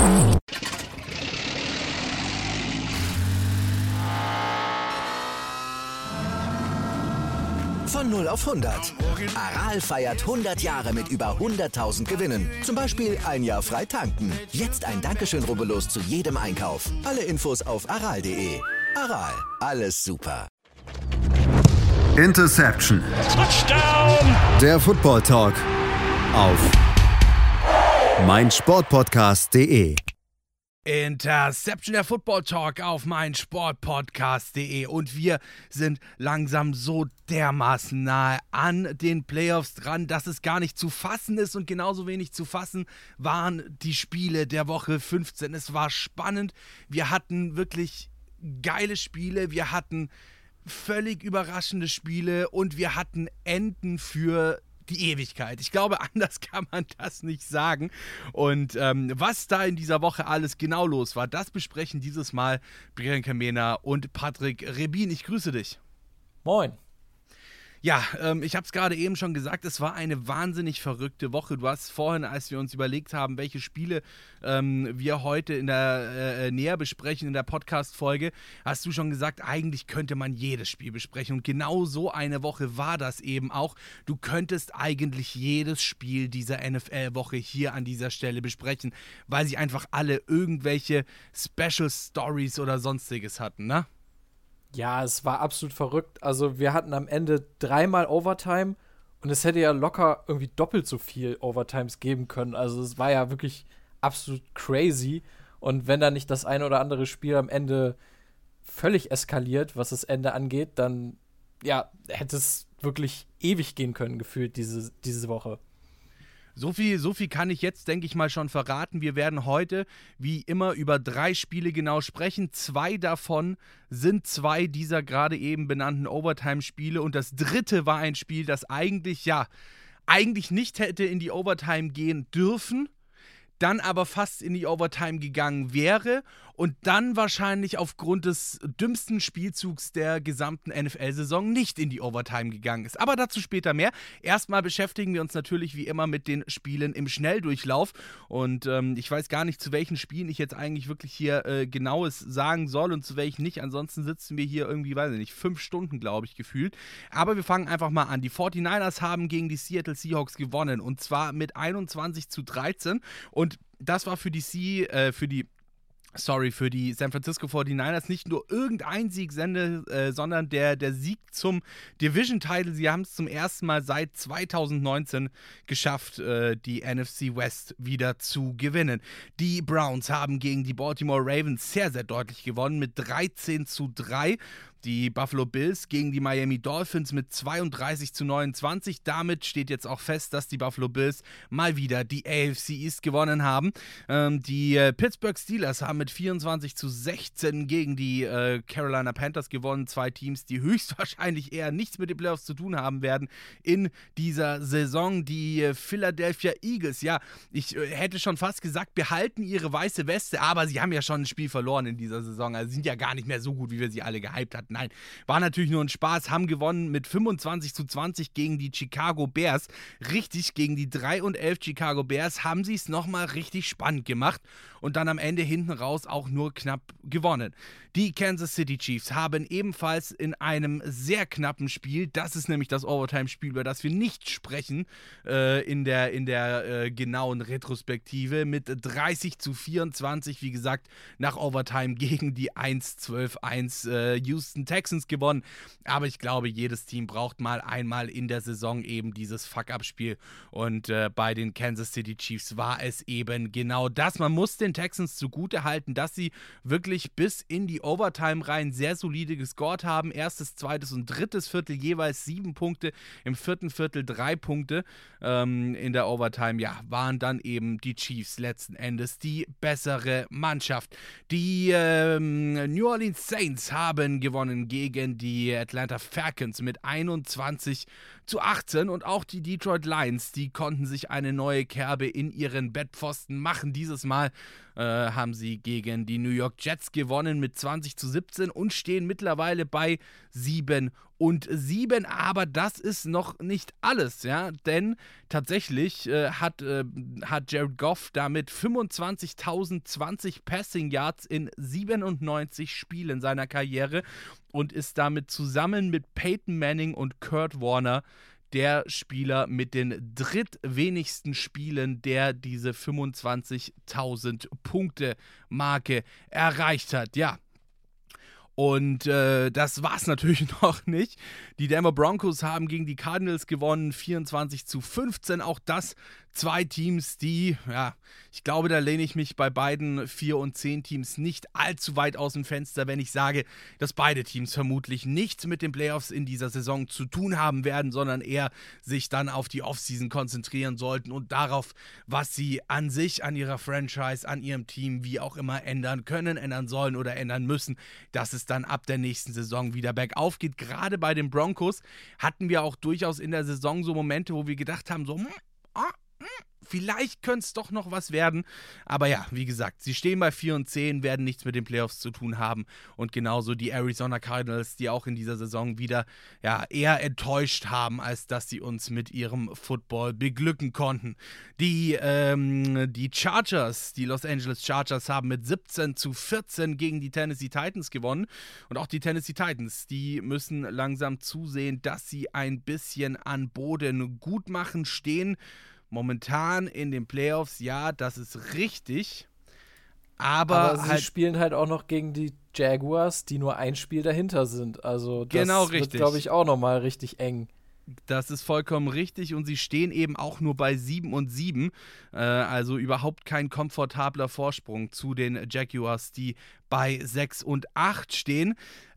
Von 0 auf 100. Aral feiert 100 Jahre mit über 100.000 Gewinnen. Zum Beispiel ein Jahr frei tanken. Jetzt ein Dankeschön, rubbellos zu jedem Einkauf. Alle Infos auf aral.de. Aral, alles super. Interception. Touchdown. Der Football Talk auf meinsportpodcast.de. Interception, der Football Talk auf meinsportpodcast.de, und wir sind langsam so dermaßen nahe an den Playoffs dran, dass es gar nicht zu fassen ist, und genauso wenig zu fassen waren die Spiele der Woche 15. Es war spannend, wir hatten wirklich geile Spiele, wir hatten völlig überraschende Spiele und wir hatten Enden für die Ewigkeit. Ich glaube, anders kann man das nicht sagen. Und was da in dieser Woche alles genau los war, das besprechen dieses Mal Bianca Mena und Patrick Rebin. Ich grüße dich. Moin. Ja, ich habe es gerade eben schon gesagt, es war eine wahnsinnig verrückte Woche. Du hast vorhin, als wir uns überlegt haben, welche Spiele wir heute in der näher besprechen in der Podcast-Folge, hast du schon gesagt, eigentlich könnte man jedes Spiel besprechen. Und genau so eine Woche war das eben auch. Du könntest eigentlich jedes Spiel dieser NFL-Woche hier an dieser Stelle besprechen, weil sie einfach alle irgendwelche Special Stories oder sonstiges hatten, ne? Ja, es war absolut verrückt. Also wir hatten am Ende 3-mal Overtime und es hätte ja locker irgendwie doppelt so viel Overtimes geben können. Also es war ja wirklich absolut crazy. Und wenn da nicht das eine oder andere Spiel am Ende völlig eskaliert, was das Ende angeht, dann ja, hätte es wirklich ewig gehen können, gefühlt diese Woche. So viel kann ich jetzt, denke ich mal, schon verraten. Wir werden heute, wie immer, über 3 Spiele genau sprechen. 2 davon sind 2 dieser gerade eben benannten Overtime-Spiele. Und das 3. war ein Spiel, das eigentlich nicht hätte in die Overtime gehen dürfen, dann aber fast in die Overtime gegangen wäre und dann wahrscheinlich aufgrund des dümmsten Spielzugs der gesamten NFL-Saison nicht in die Overtime gegangen ist. Aber dazu später mehr. Erstmal beschäftigen wir uns natürlich wie immer mit den Spielen im Schnelldurchlauf, und ich weiß gar nicht, zu welchen Spielen ich jetzt eigentlich wirklich hier Genaues sagen soll und zu welchen nicht. Ansonsten sitzen wir hier irgendwie, weiß ich nicht, 5 Stunden, glaube ich, gefühlt. Aber wir fangen einfach mal an. Die 49ers haben gegen die Seattle Seahawks gewonnen, und zwar mit 21-13, und das war für die San Francisco 49ers nicht nur irgendein Sieg, sondern der Sieg zum Division-Title. Sie haben es zum ersten Mal seit 2019 geschafft, die NFC West wieder zu gewinnen. Die Browns haben gegen die Baltimore Ravens sehr, sehr deutlich gewonnen mit 13-3. Die Buffalo Bills gegen die Miami Dolphins mit 32-29. Damit steht jetzt auch fest, dass die Buffalo Bills mal wieder die AFC East gewonnen haben. Die Pittsburgh Steelers haben mit 24-16 gegen die Carolina Panthers gewonnen. 2 Teams, die höchstwahrscheinlich eher nichts mit den Playoffs zu tun haben werden in dieser Saison. Die Philadelphia Eagles, ja, ich hätte schon fast gesagt, behalten ihre weiße Weste, aber sie haben ja schon ein Spiel verloren in dieser Saison. Also sind ja gar nicht mehr so gut, wie wir sie alle gehypt hatten. Nein, war natürlich nur ein Spaß, haben gewonnen mit 25-20 gegen die Chicago Bears. Richtig, gegen die 3-11 Chicago Bears haben sie es nochmal richtig spannend gemacht und dann am Ende hinten raus auch nur knapp gewonnen. Die Kansas City Chiefs haben ebenfalls in einem sehr knappen Spiel, das ist nämlich das Overtime-Spiel, über das wir nicht sprechen, in der genauen Retrospektive, mit 30-24, wie gesagt, nach Overtime gegen die 1-12-1 Houston Texans gewonnen. Aber ich glaube, jedes Team braucht mal einmal in der Saison eben dieses Fuck-Up-Spiel, und bei den Kansas City Chiefs war es eben genau das. Man muss den Texans zugutehalten, dass sie wirklich bis in die Overtime rein sehr solide gescored haben. Erstes, zweites und drittes Viertel jeweils 7 Punkte, im 4. Viertel 3 Punkte. In der Overtime, ja, waren dann eben die Chiefs letzten Endes die bessere Mannschaft. Die New Orleans Saints haben gewonnen gegen die Atlanta Falcons mit 21-17. 12-18 und auch die Detroit Lions, die konnten sich eine neue Kerbe in ihren Bettpfosten machen. Dieses Mal haben sie gegen die New York Jets gewonnen mit 20-17 und stehen mittlerweile bei 7-7. Aber das ist noch nicht alles, ja, denn tatsächlich hat Jared Goff damit 25.020 Passing Yards in 97 Spielen seiner Karriere und ist damit zusammen mit Peyton Manning und Kurt Warner der Spieler mit den drittwenigsten Spielen, der diese 25.000 Punkte Marke erreicht hat. Ja. Und das war's natürlich noch nicht. Die Denver Broncos haben gegen die Cardinals gewonnen, 24-15. Auch das 2 Teams, die, ja, ich glaube, da lehne ich mich bei beiden 4 und 10 Teams nicht allzu weit aus dem Fenster, wenn ich sage, dass beide Teams vermutlich nichts mit den Playoffs in dieser Saison zu tun haben werden, sondern eher sich dann auf die Offseason konzentrieren sollten und darauf, was sie an sich, an ihrer Franchise, an ihrem Team, wie auch immer ändern können, ändern sollen oder ändern müssen, dass es dann ab der nächsten Saison wieder bergauf geht. Gerade bei den Broncos hatten wir auch durchaus in der Saison so Momente, wo wir gedacht haben, so, vielleicht könnte es doch noch was werden. Aber ja, wie gesagt, sie stehen bei 4 und 10, werden nichts mit den Playoffs zu tun haben. Und genauso die Arizona Cardinals, die auch in dieser Saison wieder ja, eher enttäuscht haben, als dass sie uns mit ihrem Football beglücken konnten. Die Chargers, die Los Angeles Chargers, haben mit 17-14 gegen die Tennessee Titans gewonnen. Und auch die Tennessee Titans, die müssen langsam zusehen, dass sie ein bisschen an Boden gut machen, stehen momentan in den Playoffs, ja, das ist richtig. Aber sie spielen halt auch noch gegen die Jaguars, die nur ein Spiel dahinter sind. Also das wird, glaube ich, auch nochmal richtig eng. Das ist vollkommen richtig und sie stehen eben auch nur bei 7-7, also überhaupt kein komfortabler Vorsprung zu den Jaguars, die bei 6-8 stehen.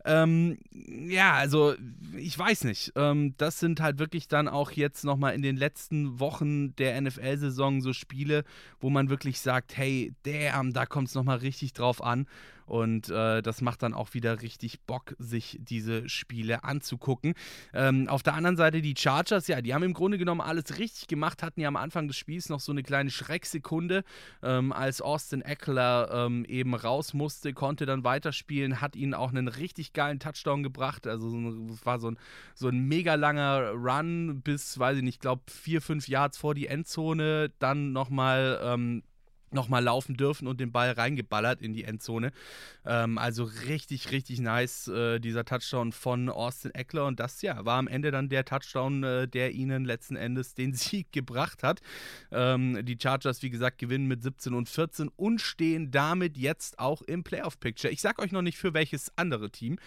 Ja, also ich weiß nicht. Das sind halt wirklich dann auch jetzt nochmal in den letzten Wochen der NFL-Saison so Spiele, wo man wirklich sagt, hey, damn, da kommt es nochmal richtig drauf an. Und das macht dann auch wieder richtig Bock, sich diese Spiele anzugucken. Auf der anderen Seite die Chargers, ja, die haben im Grunde genommen alles richtig gemacht, hatten ja am Anfang des Spiels noch so eine kleine Schrecksekunde, als Austin Eckler eben raus musste, konnte dann weiterspielen, hat ihnen auch einen richtig geilen Touchdown gebracht. Also es war so ein mega langer Run bis, weiß ich nicht, ich glaube 4-5 Yards vor die Endzone, dann nochmal laufen dürfen und den Ball reingeballert in die Endzone. Also richtig, richtig nice, dieser Touchdown von Austin Eckler. Und das, ja, war am Ende dann der Touchdown, der ihnen letzten Endes den Sieg gebracht hat. Die Chargers, wie gesagt, gewinnen mit 17-14 und stehen damit jetzt auch im Playoff-Picture. Ich sag euch noch nicht für welches andere Team.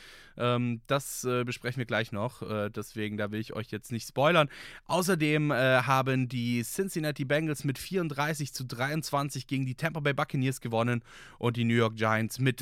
Das besprechen wir gleich noch. Deswegen, da will ich euch jetzt nicht spoilern. Außerdem haben die Cincinnati Bengals mit 34-23 gegen die Tampa Bay Buccaneers gewonnen und die New York Giants mit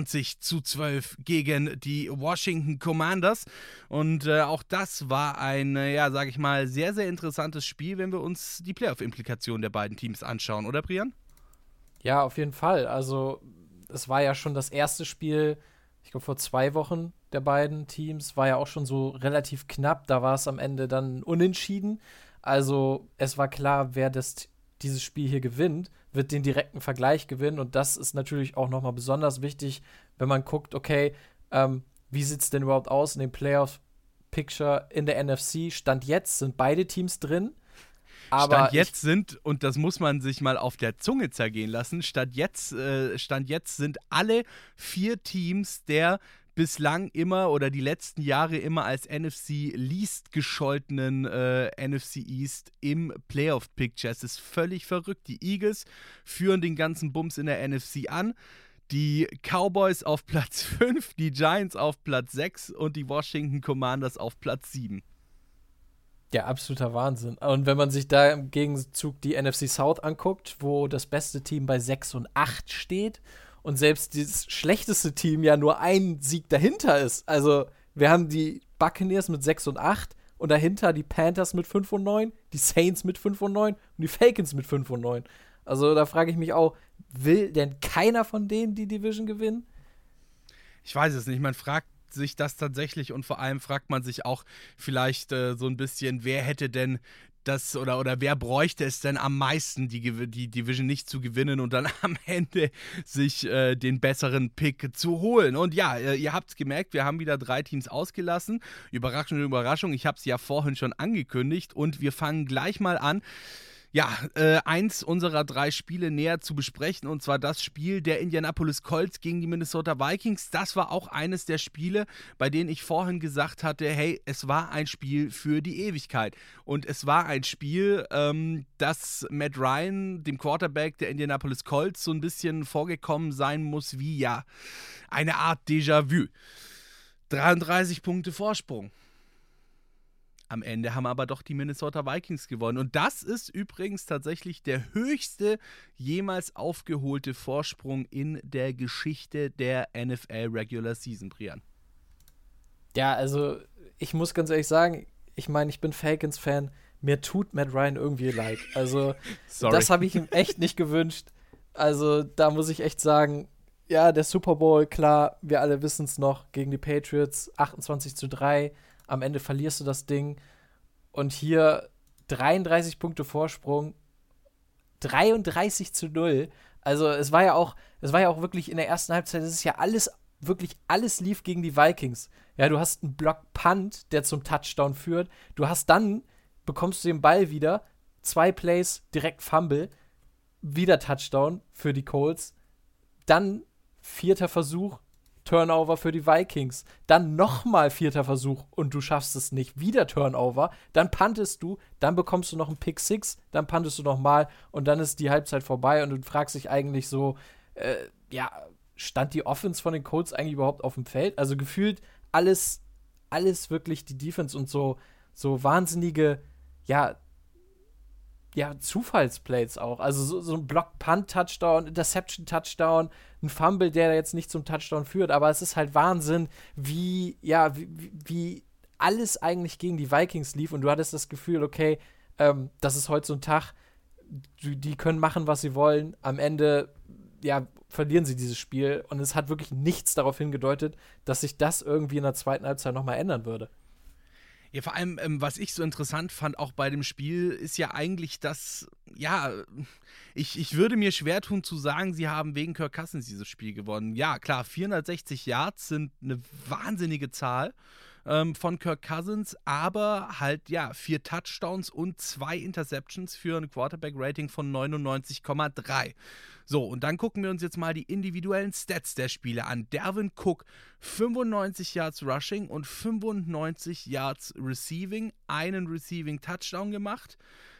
20-12 gegen die Washington Commanders. Und auch das war ein, ja, sage ich mal, sehr, sehr interessantes Spiel, wenn wir uns die Playoff-Implikationen der beiden Teams anschauen, oder Brian? Ja, auf jeden Fall. Also es war ja schon das erste Spiel, ich glaube vor 2 Wochen der beiden Teams, war ja auch schon so relativ knapp. Da war es am Ende dann unentschieden. Also es war klar, wer dieses Spiel hier gewinnt, wird den direkten Vergleich gewinnen. Und das ist natürlich auch nochmal besonders wichtig, wenn man guckt, okay, wie sieht es denn überhaupt aus in dem Playoff-Picture in der NFC? Stand jetzt sind beide Teams drin. Aber Stand jetzt sind, und das muss man sich mal auf der Zunge zergehen lassen, Stand jetzt sind alle 4 Teams der bislang immer oder die letzten Jahre immer als NFC Least gescholtenen NFC East im Playoff-Picture. Es ist völlig verrückt. Die Eagles führen den ganzen Bums in der NFC an. Die Cowboys auf Platz 5, die Giants auf Platz 6 und die Washington Commanders auf Platz 7. Ja, absoluter Wahnsinn. Und wenn man sich da im Gegenzug die NFC South anguckt, wo das beste Team bei 6-8 steht und selbst das schlechteste Team ja nur ein Sieg dahinter ist. Also wir haben die Buccaneers mit 6-8 und dahinter die Panthers mit 5-9, die Saints mit 5-9 und die Falcons mit 5-9. Also da frage ich mich auch, will denn keiner von denen die Division gewinnen? Ich weiß es nicht. Man fragt sich das tatsächlich und vor allem fragt man sich auch vielleicht so ein bisschen, wer hätte denn das oder wer bräuchte es denn am meisten, die Division nicht zu gewinnen und dann am Ende sich den besseren Pick zu holen. Und ja, ihr habt es gemerkt, wir haben wieder 3 Teams ausgelassen. Überraschung, Überraschung, ich habe es ja vorhin schon angekündigt und wir fangen gleich mal an. Ja, eins unserer 3 Spiele näher zu besprechen, und zwar das Spiel der Indianapolis Colts gegen die Minnesota Vikings. Das war auch eines der Spiele, bei denen ich vorhin gesagt hatte, hey, es war ein Spiel für die Ewigkeit. Und es war ein Spiel, das Matt Ryan, dem Quarterback der Indianapolis Colts, so ein bisschen vorgekommen sein muss wie, ja, eine Art Déjà-vu. 33 Punkte Vorsprung. Am Ende haben aber doch die Minnesota Vikings gewonnen. Und das ist übrigens tatsächlich der höchste jemals aufgeholte Vorsprung in der Geschichte der NFL Regular Season, Brian. Ja, also ich muss ganz ehrlich sagen, ich meine, ich bin Falcons-Fan. Mir tut Matt Ryan irgendwie leid. Also das habe ich ihm echt nicht gewünscht. Also da muss ich echt sagen, ja, der Super Bowl, klar, wir alle wissen es noch, gegen die Patriots, 28-3. Am Ende verlierst du das Ding. Und hier 33 Punkte Vorsprung, 33-0. Also es war ja auch wirklich in der ersten Halbzeit, es ist ja alles lief gegen die Vikings. Ja, du hast einen Block-Punt, der zum Touchdown führt. Bekommst du den Ball wieder, 2 Plays, direkt Fumble, wieder Touchdown für die Colts. Dann 4. Versuch, Turnover für die Vikings. Dann nochmal 4. Versuch und du schaffst es nicht. Wieder Turnover. Dann puntest du, dann bekommst du noch einen Pick 6, dann puntest du nochmal und dann ist die Halbzeit vorbei und du fragst dich eigentlich so, stand die Offense von den Colts eigentlich überhaupt auf dem Feld? Also gefühlt alles wirklich die Defense und so wahnsinnige, Zufallsplays auch. Also so ein Block-Punt-Touchdown, Interception-Touchdown, ein Fumble, der jetzt nicht zum Touchdown führt, aber es ist halt Wahnsinn, wie alles eigentlich gegen die Vikings lief und du hattest das Gefühl, okay, das ist heute so ein Tag, die können machen, was sie wollen. Am Ende, verlieren sie dieses Spiel und es hat wirklich nichts darauf hingedeutet, dass sich das irgendwie in der zweiten Halbzeit nochmal ändern würde. Ja, vor allem, was ich so interessant fand, auch bei dem Spiel, ist ja eigentlich, dass, ich würde mir schwer tun zu sagen, sie haben wegen Kirk Cousins dieses Spiel gewonnen. Ja, klar, 460 Yards sind eine wahnsinnige Zahl von Kirk Cousins, aber halt, 4 Touchdowns und 2 Interceptions für ein Quarterback-Rating von 99,3. So, und dann gucken wir uns jetzt mal die individuellen Stats der Spieler an. Dalvin Cook, 95 Yards Rushing und 95 Yards Receiving, einen Receiving-Touchdown gemacht.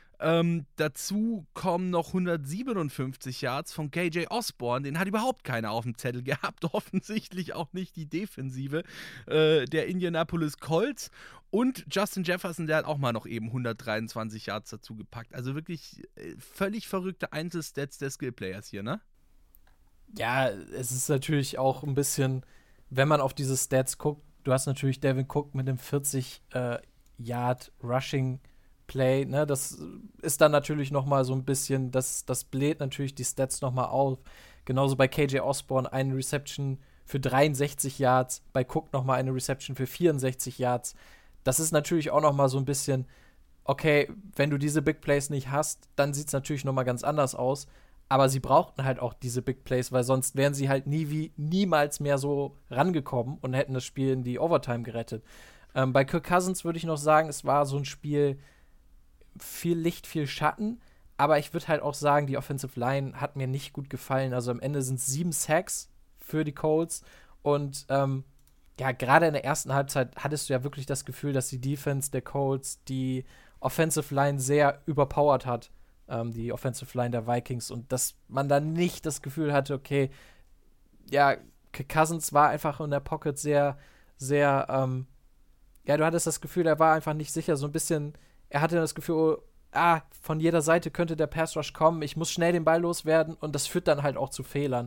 Dazu kommen noch 157 Yards von KJ Osborne, den hat überhaupt keiner auf dem Zettel gehabt, offensichtlich auch nicht die Defensive der Indianapolis Colts. Und Justin Jefferson, der hat auch mal noch eben 123 Yards dazu gepackt. Also wirklich völlig verrückte Einzelstats der Skillplayers hier, ne? Ja, es ist natürlich auch ein bisschen, wenn man auf diese Stats guckt, du hast natürlich Dalvin Cook mit einem 40 Yard Rushing Play, ne, das ist dann natürlich noch mal so ein bisschen, das bläht natürlich die Stats noch mal auf. Genauso bei KJ Osborne eine Reception für 63 Yards, bei Cook noch mal eine Reception für 64 Yards. Das ist natürlich auch noch mal so ein bisschen, okay, wenn du diese Big Plays nicht hast, dann sieht es natürlich noch mal ganz anders aus. Aber sie brauchten halt auch diese Big Plays, weil sonst wären sie halt niemals mehr so rangekommen und hätten das Spiel in die Overtime gerettet. Bei Kirk Cousins würde ich noch sagen, es war so ein Spiel, viel Licht, viel Schatten, aber ich würde halt auch sagen, die Offensive Line hat mir nicht gut gefallen. Also am Ende sind es 7 Sacks für die Colts und gerade in der ersten Halbzeit hattest du ja wirklich das Gefühl, dass die Defense der Colts die Offensive Line sehr überpowered hat, die Offensive Line der Vikings, und dass man dann nicht das Gefühl hatte, okay, Cousins war einfach in der Pocket sehr, sehr, du hattest das Gefühl, er war einfach nicht sicher, so ein bisschen. Er hatte das Gefühl, von jeder Seite könnte der Pass-Rush kommen, ich muss schnell den Ball loswerden und das führt dann halt auch zu Fehlern.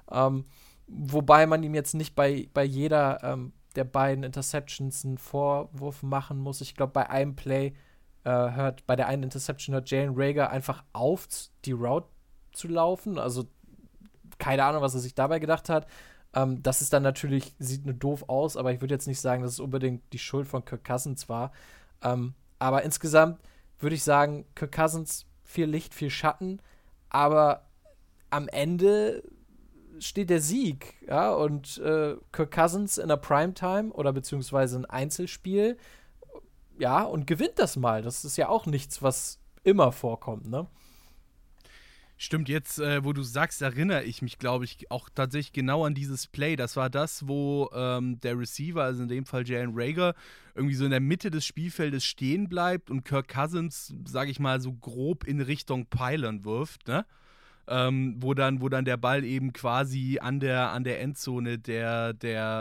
Wobei man ihm jetzt nicht bei jeder der beiden Interceptions einen Vorwurf machen muss. Ich glaube, bei einem Play bei der einen Interception hört Jalen Reagor einfach auf, die Route zu laufen. Also keine Ahnung, was er sich dabei gedacht hat. Das ist dann natürlich, sieht nur doof aus, aber ich würde jetzt nicht sagen, dass es unbedingt die Schuld von Kirk Cousins war. Aber insgesamt würde ich sagen, Kirk Cousins, viel Licht, viel Schatten, aber am Ende steht der Sieg, ja, und Kirk Cousins in der Primetime oder beziehungsweise ein Einzelspiel, ja, und gewinnt das mal. Das ist ja auch nichts, was immer vorkommt, ne? Stimmt, jetzt, wo du sagst, erinnere ich mich, glaube ich, auch tatsächlich genau an dieses Play. Das war das, wo der Receiver, also in dem Fall Jalen Reagor, irgendwie so in der Mitte des Spielfeldes stehen bleibt und Kirk Cousins, sage ich mal, so grob in Richtung Pylon wirft, ne? Wo dann der Ball eben quasi an der Endzone der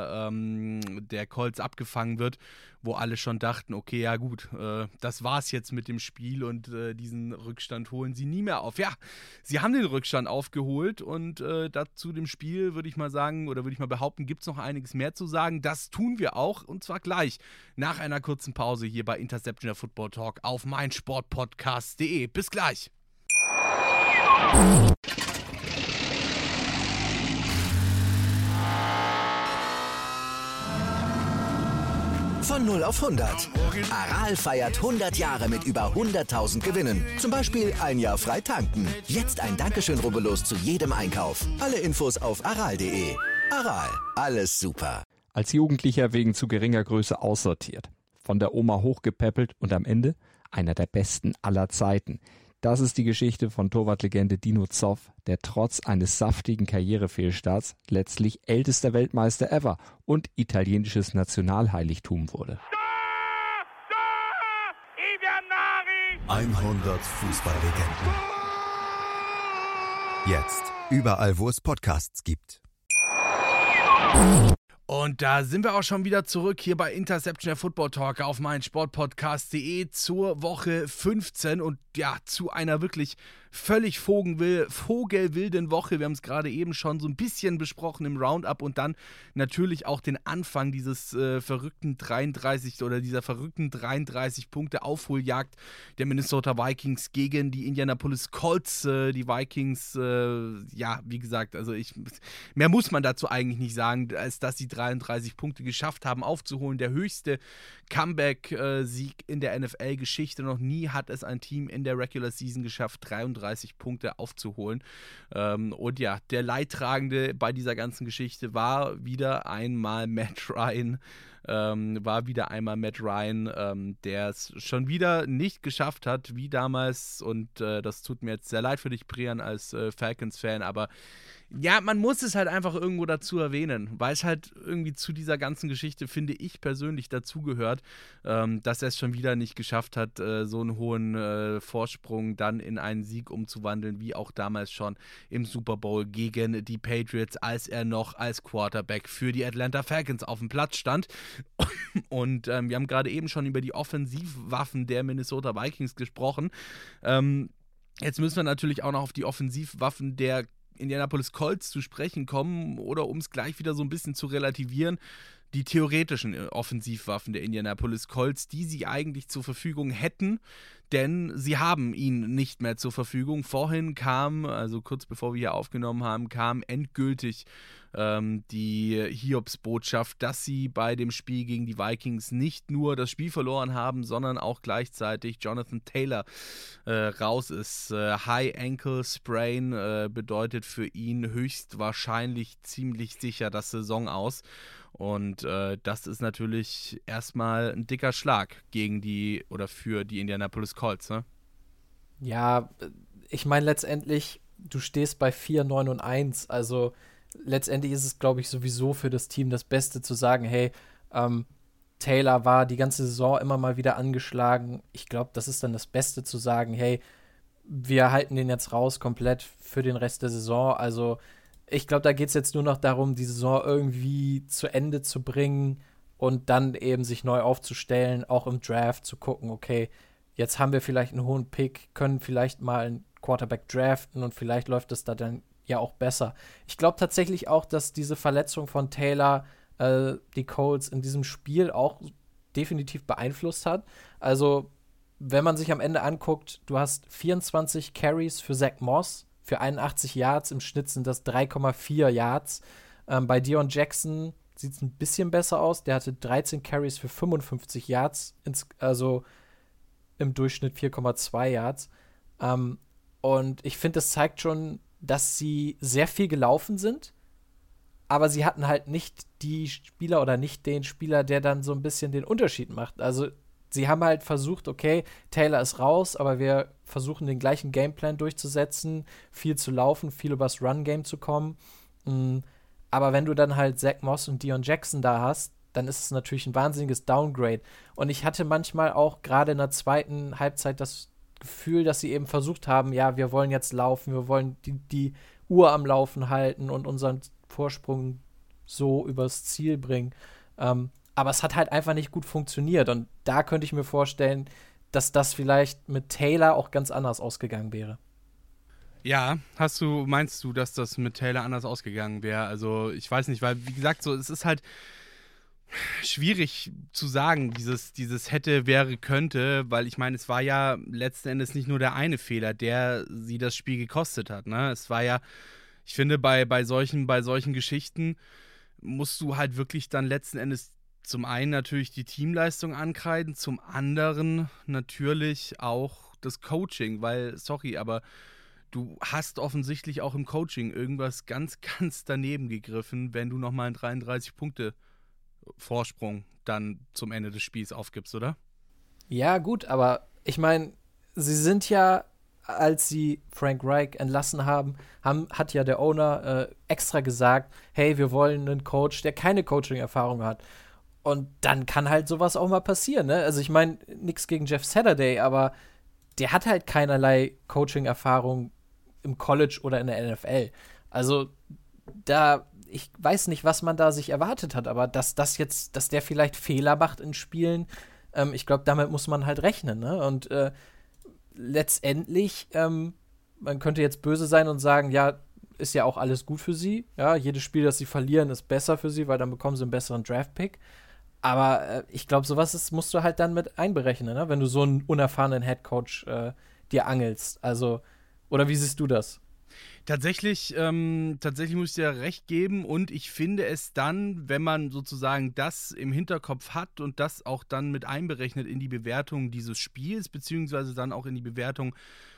Colts abgefangen wird, wo alle schon dachten, okay, ja gut, das war's jetzt mit dem Spiel und diesen Rückstand holen sie nie mehr auf. Ja, sie haben den Rückstand aufgeholt und dazu dem Spiel würde ich mal sagen, oder würde ich mal behaupten, gibt es noch einiges mehr zu sagen. Das tun wir auch und zwar gleich nach einer kurzen Pause hier bei Interception der Football Talk auf meinsportpodcast.de. Bis gleich. Von 0 auf 100. Aral feiert 100 Jahre mit über 100.000 Gewinnen. Zum Beispiel ein Jahr frei tanken. Jetzt ein Dankeschön, rubbellos zu jedem Einkauf. Alle Infos auf aral.de. Aral, alles super. Als Jugendlicher wegen zu geringer Größe aussortiert. Von der Oma hochgepäppelt und am Ende einer der besten aller Zeiten. Das ist die Geschichte von Torwartlegende Dino Zoff, der trotz eines saftigen Karrierefehlstarts letztlich ältester Weltmeister ever und italienisches Nationalheiligtum wurde. 100 Fußballlegenden. Jetzt überall, wo es Podcasts gibt. Und da sind wir auch schon wieder zurück hier bei Interception der Football Talk auf meinsportpodcast.de zur Woche 15 und ja, zu einer wirklich völlig vogelwilden Woche. Wir haben es gerade eben schon so ein bisschen besprochen im Roundup und dann natürlich auch den Anfang dieses dieser verrückten 33 Punkte Aufholjagd der Minnesota Vikings gegen die Indianapolis Colts. Die Vikings, ja, wie gesagt, also mehr muss man dazu eigentlich nicht sagen, als dass sie 33 Punkte geschafft haben aufzuholen. Der höchste Comeback-Sieg in der NFL-Geschichte. Noch nie hat es ein Team in der Regular Season geschafft, 33 Punkte aufzuholen. Und ja, der Leidtragende bei dieser ganzen Geschichte war wieder einmal Matt Ryan. Der es schon wieder nicht geschafft hat, wie damals. Und das tut mir jetzt sehr leid für dich, Brian, als Falcons-Fan, aber ja, man muss es halt einfach irgendwo dazu erwähnen, weil es halt irgendwie zu dieser ganzen Geschichte, finde ich persönlich, dazugehört, dass er es schon wieder nicht geschafft hat, so einen hohen Vorsprung dann in einen Sieg umzuwandeln, wie auch damals schon im Super Bowl gegen die Patriots, als er noch als Quarterback für die Atlanta Falcons auf dem Platz stand. Und wir haben gerade eben schon über die Offensivwaffen der Minnesota Vikings gesprochen. Jetzt müssen wir natürlich auch noch auf die Offensivwaffen der Indianapolis Colts zu sprechen kommen, oder um es gleich wieder so ein bisschen zu relativieren, die theoretischen Offensivwaffen der Indianapolis Colts, die sie eigentlich zur Verfügung hätten, denn sie haben ihn nicht mehr zur Verfügung. Vorhin kam, also kurz bevor wir hier aufgenommen haben, kam endgültig die Hiobsbotschaft, dass sie bei dem Spiel gegen die Vikings nicht nur das Spiel verloren haben, sondern auch gleichzeitig Jonathan Taylor raus ist. High Ankle Sprain bedeutet für ihn höchstwahrscheinlich ziemlich sicher das Saison aus. Und das ist natürlich erstmal ein dicker Schlag gegen die oder für die Indianapolis Colts, ne? Ja, ich meine letztendlich, du stehst bei 4-9-1, also letztendlich ist es, glaube ich, sowieso für das Team das Beste zu sagen, hey, Taylor war die ganze Saison immer mal wieder angeschlagen. Ich glaube, das ist dann das Beste zu sagen, hey, wir halten den jetzt raus komplett für den Rest der Saison. Also ich glaube, da geht es jetzt nur noch darum, die Saison irgendwie zu Ende zu bringen und dann eben sich neu aufzustellen, auch im Draft zu gucken, okay, jetzt haben wir vielleicht einen hohen Pick, können vielleicht mal einen Quarterback draften und vielleicht läuft es da dann ja auch besser. Ich glaube tatsächlich auch, dass diese Verletzung von Taylor die Colts in diesem Spiel auch definitiv beeinflusst hat. Also, wenn man sich am Ende anguckt, du hast 24 Carries für Zach Moss, für 81 Yards, im Schnitt sind das 3,4 Yards. Bei Deion Jackson sieht es ein bisschen besser aus. Der hatte 13 Carries für 55 Yards, also im Durchschnitt 4,2 Yards. Und ich finde, das zeigt schon, dass sie sehr viel gelaufen sind, aber sie hatten halt nicht die Spieler oder nicht den Spieler, der dann so ein bisschen den Unterschied macht. Also sie haben halt versucht, okay, Taylor ist raus, aber wir versuchen den gleichen Gameplan durchzusetzen, viel zu laufen, viel übers Run-Game zu kommen. Aber wenn du dann halt Zach Moss und Deion Jackson da hast, dann ist es natürlich ein wahnsinniges Downgrade. Und ich hatte manchmal auch gerade in der zweiten Halbzeit das Gefühl, dass sie eben versucht haben, ja, wir wollen jetzt laufen, wir wollen die Uhr am Laufen halten und unseren Vorsprung so übers Ziel bringen. Aber es hat halt einfach nicht gut funktioniert. Und da könnte ich mir vorstellen, dass das vielleicht mit Taylor auch ganz anders ausgegangen wäre. Ja, meinst du, dass das mit Taylor anders ausgegangen wäre? Also ich weiß nicht, weil wie gesagt, so es ist halt schwierig zu sagen, dieses hätte, wäre, könnte, weil ich meine, es war ja letzten Endes nicht nur der eine Fehler, der sie das Spiel gekostet hat, ne? Es war ja, ich finde, bei solchen Geschichten musst du halt wirklich dann letzten Endes zum einen natürlich die Teamleistung ankreiden, zum anderen natürlich auch das Coaching, weil, sorry, aber du hast offensichtlich auch im Coaching irgendwas ganz, ganz daneben gegriffen, wenn du nochmal einen 33-Punkte-Vorsprung dann zum Ende des Spiels aufgibst, oder? Ja, gut, aber ich meine, sie sind ja, als sie Frank Reich entlassen haben, hat ja der Owner extra gesagt, hey, wir wollen einen Coach, der keine Coaching-Erfahrung hat. Und dann kann halt sowas auch mal passieren, ne? Also ich meine, nichts gegen Jeff Saturday, aber der hat halt keinerlei Coaching-Erfahrung im College oder in der NFL. Also ich weiß nicht, was man da sich erwartet hat, aber dass der vielleicht Fehler macht in Spielen, ich glaube, damit muss man halt rechnen, ne? Und letztendlich, man könnte jetzt böse sein und sagen, ja, ist ja auch alles gut für sie, ja, jedes Spiel, das sie verlieren, ist besser für sie, weil dann bekommen sie einen besseren Draft-Pick. Aber ich glaube, sowas musst du halt dann mit einberechnen, ne? Wenn du so einen unerfahrenen Headcoach dir angelst. Also, oder wie siehst du das? Tatsächlich muss ich dir recht geben und ich finde es dann, wenn man sozusagen das im Hinterkopf hat und das auch dann mit einberechnet in die Bewertung dieses Spiels, beziehungsweise dann auch in die Bewertung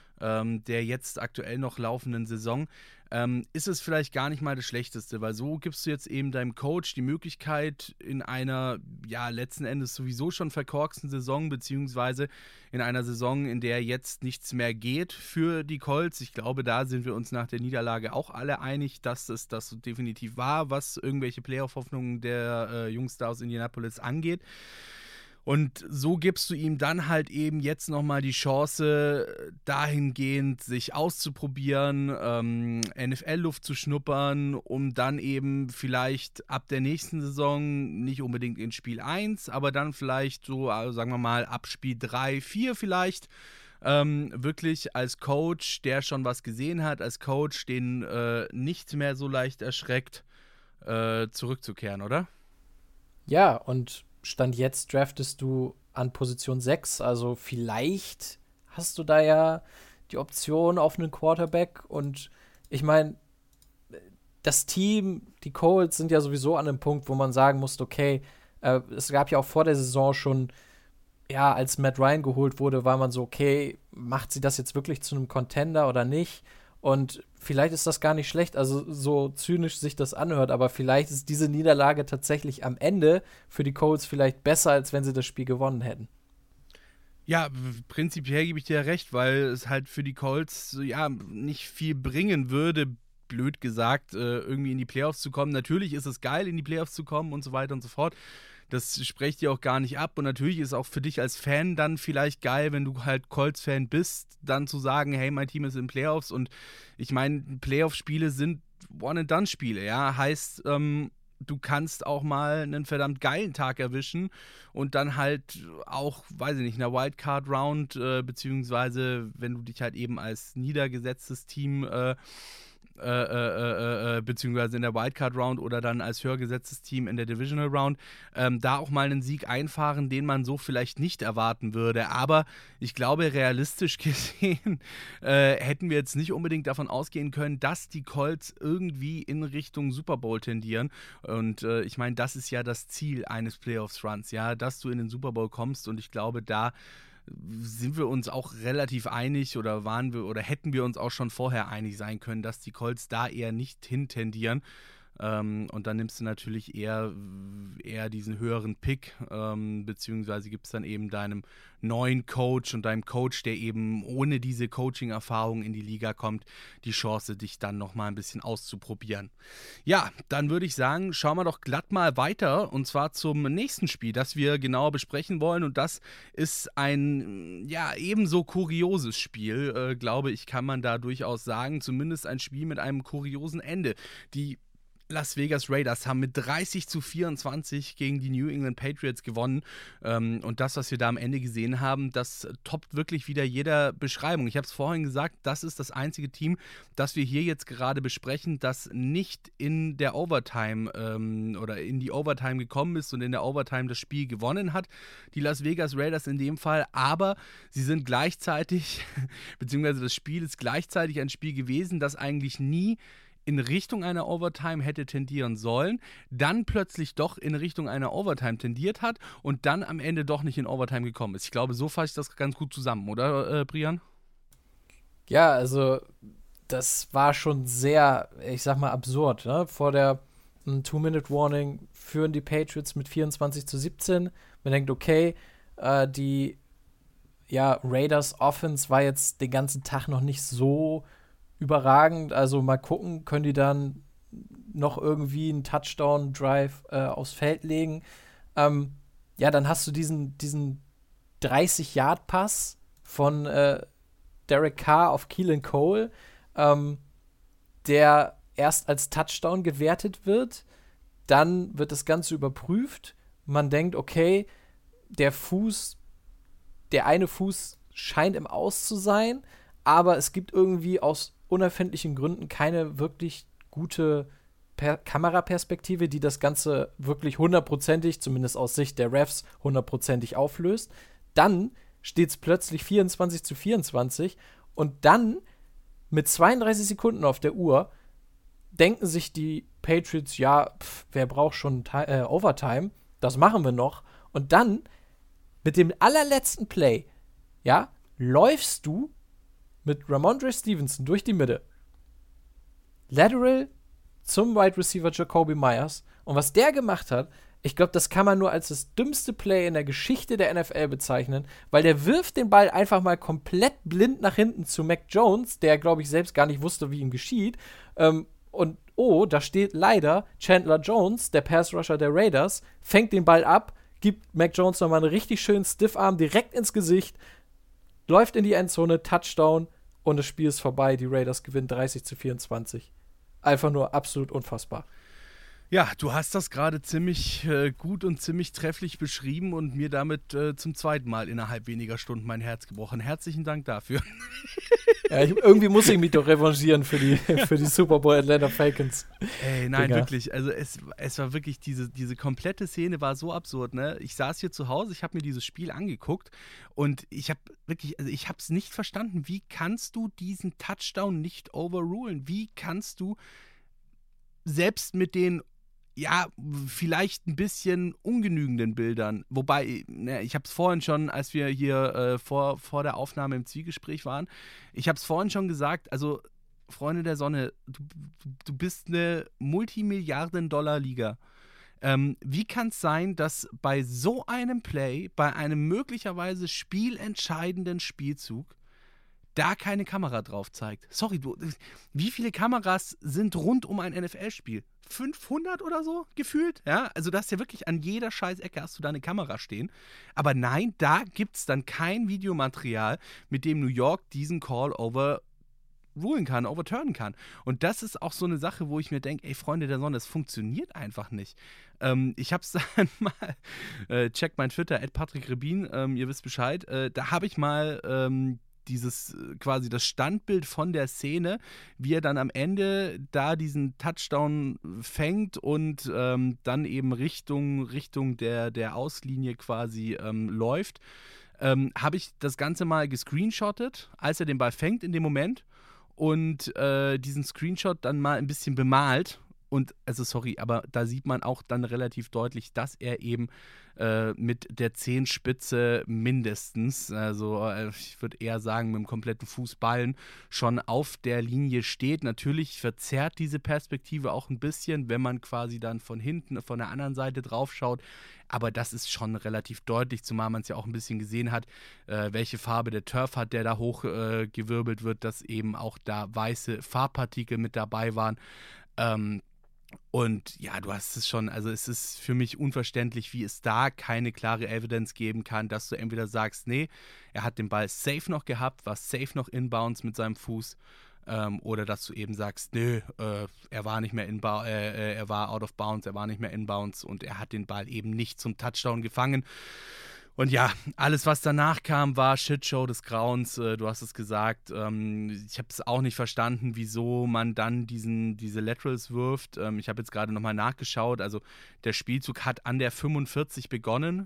der jetzt aktuell noch laufenden Saison, ist es vielleicht gar nicht mal das Schlechteste, weil so gibst du jetzt eben deinem Coach die Möglichkeit in einer, ja, letzten Endes sowieso schon verkorksten Saison, beziehungsweise in einer Saison, in der jetzt nichts mehr geht für die Colts. Ich glaube, da sind wir uns nach der Niederlage auch alle einig, dass es das definitiv war, was irgendwelche Playoff-Hoffnungen der Jungs da aus Indianapolis angeht. Und so gibst du ihm dann halt eben jetzt nochmal die Chance, dahingehend sich auszuprobieren, NFL-Luft zu schnuppern, um dann eben vielleicht ab der nächsten Saison, nicht unbedingt in Spiel 1, aber dann vielleicht so, also sagen wir mal, ab Spiel 3, 4 vielleicht, wirklich als Coach, der schon was gesehen hat, als Coach, den nicht mehr so leicht erschreckt, zurückzukehren, oder? Ja, und Stand jetzt draftest du an Position 6, also vielleicht hast du da ja die Option auf einen Quarterback und ich meine, das Team, die Colts sind ja sowieso an einem Punkt, wo man sagen muss, okay, es gab ja auch vor der Saison schon, ja, als Matt Ryan geholt wurde, war man so, okay, macht sie das jetzt wirklich zu einem Contender oder nicht? Und vielleicht ist das gar nicht schlecht, also so zynisch sich das anhört, aber vielleicht ist diese Niederlage tatsächlich am Ende für die Colts vielleicht besser, als wenn sie das Spiel gewonnen hätten. Ja, prinzipiell gebe ich dir recht, weil es halt für die Colts ja nicht viel bringen würde, blöd gesagt, irgendwie in die Playoffs zu kommen. Natürlich ist es geil, in die Playoffs zu kommen und so weiter und so fort. Das sprecht dir auch gar nicht ab und natürlich ist auch für dich als Fan dann vielleicht geil, wenn du halt Colts-Fan bist, dann zu sagen, hey, mein Team ist in Playoffs und ich meine, Playoff-Spiele sind One-and-Done-Spiele, ja, heißt, du kannst auch mal einen verdammt geilen Tag erwischen und dann halt auch, weiß ich nicht, in einer Wildcard-Round, beziehungsweise wenn du dich halt eben als niedergesetztes Team beziehungsweise in der Wildcard-Round oder dann als höher gesetztes Team in der Divisional Round, da auch mal einen Sieg einfahren, den man so vielleicht nicht erwarten würde. Aber ich glaube, realistisch gesehen hätten wir jetzt nicht unbedingt davon ausgehen können, dass die Colts irgendwie in Richtung Super Bowl tendieren. Und ich meine, das ist ja das Ziel eines Playoffs-Runs, ja, dass du in den Super Bowl kommst. Und ich glaube, da sind wir uns auch relativ einig oder hätten wir uns auch schon vorher einig sein können, dass die Colts da eher nicht hintendieren. Und dann nimmst du natürlich eher diesen höheren Pick, beziehungsweise gibt es dann eben deinem neuen Coach und deinem Coach, der eben ohne diese Coaching-Erfahrung in die Liga kommt, die Chance, dich dann nochmal ein bisschen auszuprobieren. Ja, dann würde ich sagen, schauen wir doch glatt mal weiter und zwar zum nächsten Spiel, das wir genauer besprechen wollen, und das ist ein, ja, ebenso kurioses Spiel, glaube ich, kann man da durchaus sagen, zumindest ein Spiel mit einem kuriosen Ende. Die Las Vegas Raiders haben mit 30-24 gegen die New England Patriots gewonnen. Und das, was wir da am Ende gesehen haben, das toppt wirklich wieder jeder Beschreibung. Ich habe es vorhin gesagt, das ist das einzige Team, das wir hier jetzt gerade besprechen, das nicht in der Overtime oder in die Overtime gekommen ist und in der Overtime das Spiel gewonnen hat. Die Las Vegas Raiders in dem Fall. Aber sie sind gleichzeitig, beziehungsweise das Spiel ist gleichzeitig ein Spiel gewesen, das eigentlich nie in Richtung einer Overtime hätte tendieren sollen, dann plötzlich doch in Richtung einer Overtime tendiert hat und dann am Ende doch nicht in Overtime gekommen ist. Ich glaube, so fasse ich das ganz gut zusammen, oder, Brian? Ja, also das war schon sehr, ich sag mal, absurd. Ne? Vor der 2-Minute-Warning führen die Patriots mit 24-17. Man denkt, okay, die Raiders Offense war jetzt den ganzen Tag noch nicht so überragend, also mal gucken, können die dann noch irgendwie einen Touchdown-Drive aufs Feld legen. Dann hast du diesen 30-Yard-Pass von Derek Carr auf Keelan Cole, der erst als Touchdown gewertet wird, dann wird das Ganze überprüft, man denkt, okay, der eine Fuß scheint im Aus zu sein, aber es gibt irgendwie aus unerfindlichen Gründen keine wirklich gute Kameraperspektive, die das Ganze wirklich hundertprozentig, zumindest aus Sicht der Refs, hundertprozentig auflöst. Dann steht es plötzlich 24-24 und dann mit 32 Sekunden auf der Uhr denken sich die Patriots, wer braucht schon Overtime? Das machen wir noch. Und dann mit dem allerletzten Play, läufst du mit Ramondre Stevenson durch die Mitte. Lateral zum Wide Receiver Jacoby Myers. Und was der gemacht hat, ich glaube, das kann man nur als das dümmste Play in der Geschichte der NFL bezeichnen, weil der wirft den Ball einfach mal komplett blind nach hinten zu Mac Jones, der, glaube ich, selbst gar nicht wusste, wie ihm geschieht. Da steht leider Chandler Jones, der Pass-Rusher der Raiders, fängt den Ball ab, gibt Mac Jones nochmal einen richtig schönen Stiffarm direkt ins Gesicht, läuft in die Endzone, Touchdown und das Spiel ist vorbei. Die Raiders gewinnen 30-24. Einfach nur absolut unfassbar. Ja, du hast das gerade ziemlich gut und ziemlich trefflich beschrieben und mir damit zum zweiten Mal innerhalb weniger Stunden mein Herz gebrochen. Herzlichen Dank dafür. Ja, irgendwie muss ich mich doch revanchieren für die Super Bowl Atlanta Falcons. Ey, nein, Dinger. wirklich. Also es war wirklich, diese komplette Szene war so absurd, ne? Ich saß hier zu Hause, ich habe mir dieses Spiel angeguckt und ich habe es nicht verstanden. Wie kannst du diesen Touchdown nicht overrulen? Wie kannst du selbst mit den vielleicht ein bisschen ungenügenden Bildern. Wobei, ich habe es vorhin schon, als wir hier vor der Aufnahme im Zwiegespräch waren, ich habe es vorhin schon gesagt, also Freunde der Sonne, du bist eine Multimilliarden-Dollar-Liga. Wie kann es sein, dass bei so einem Play, bei einem möglicherweise spielentscheidenden Spielzug, da keine Kamera drauf zeigt? Sorry, wie viele Kameras sind rund um ein NFL-Spiel? 500 oder so gefühlt? Ja, also das ist ja wirklich an jeder Scheißecke hast du da eine Kamera stehen. Aber nein, da gibt es dann kein Videomaterial, mit dem New York diesen Call overturnen kann. Und das ist auch so eine Sache, wo ich mir denke, ey, Freunde der Sonne, das funktioniert einfach nicht. Ich hab's dann mal, checkt mein Twitter, @PatrickRebin, ihr wisst Bescheid, da habe ich mal quasi das Standbild von der Szene, wie er dann am Ende da diesen Touchdown fängt und dann eben Richtung der Auslinie quasi läuft, habe ich das Ganze mal gescreenshottet, als er den Ball fängt in dem Moment und diesen Screenshot dann mal ein bisschen bemalt. Und, also sorry, aber da sieht man auch dann relativ deutlich, dass er eben mit der Zehenspitze mindestens, also ich würde eher sagen mit dem kompletten Fußballen, schon auf der Linie steht. Natürlich verzerrt diese Perspektive auch ein bisschen, wenn man quasi dann von hinten, von der anderen Seite drauf schaut. Aber das ist schon relativ deutlich, zumal man es ja auch ein bisschen gesehen hat, welche Farbe der Turf hat, der da hochgewirbelt wird, dass eben auch da weiße Farbpartikel mit dabei waren. Und ja, du hast es schon, also es ist für mich unverständlich, wie es da keine klare Evidence geben kann, dass du entweder sagst, nee, er hat den Ball safe noch gehabt, war safe noch inbounds mit seinem Fuß, oder dass du eben sagst, nö, er war nicht mehr er war out of bounds, er war nicht mehr inbounds und er hat den Ball eben nicht zum Touchdown gefangen. Und ja, alles, was danach kam, war Shitshow des Grauens. Du hast es gesagt. Ich habe es auch nicht verstanden, wieso man dann diese Laterals wirft. Ich habe jetzt gerade nochmal nachgeschaut. Also der Spielzug hat an der 45 begonnen.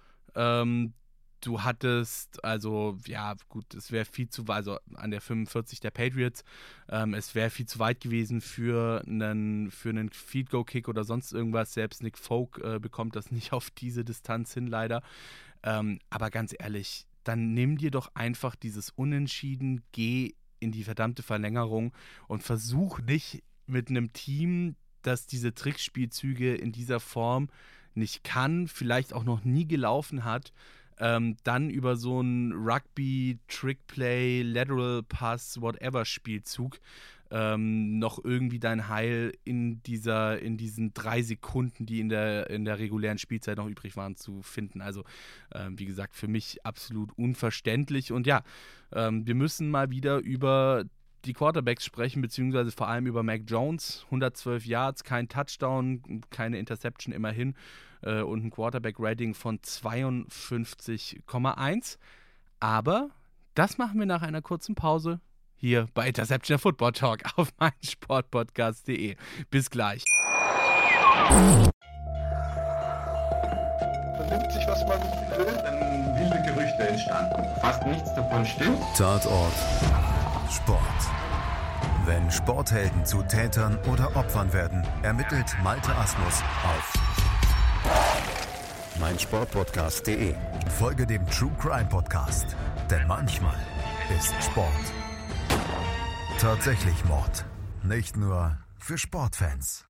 Du hattest, also ja gut, es wäre viel zu weit, also an der 45 der Patriots, es wäre viel zu weit gewesen für einen Field-Goal-Kick oder sonst irgendwas. Selbst Nick Folk bekommt das nicht auf diese Distanz hin, leider. Aber ganz ehrlich, dann nimm dir doch einfach dieses Unentschieden, geh in die verdammte Verlängerung und versuch nicht mit einem Team, das diese Trickspielzüge in dieser Form nicht kann, vielleicht auch noch nie gelaufen hat, dann über so einen Rugby, Trickplay, Lateral Pass, whatever Spielzug noch irgendwie dein Heil in diesen 3 Sekunden, die in der regulären Spielzeit noch übrig waren, zu finden. Also, wie gesagt, für mich absolut unverständlich. Und ja, wir müssen mal wieder über die Quarterbacks sprechen, beziehungsweise vor allem über Mac Jones. 112 Yards, kein Touchdown, keine Interception immerhin und ein Quarterback-Rating von 52,1. Aber das machen wir nach einer kurzen Pause hier bei Interception der Football Talk auf meinsportpodcast.de. Bis gleich. Man nimmt sich, was man will. Dann wilde Gerüchte entstanden. Fast nichts davon stimmt. Tatort Sport. Wenn Sporthelden zu Tätern oder Opfern werden, ermittelt Malte Asmus auf meinsportpodcast.de. Folge dem True Crime Podcast, denn manchmal ist Sport tatsächlich Mord. Nicht nur für Sportfans.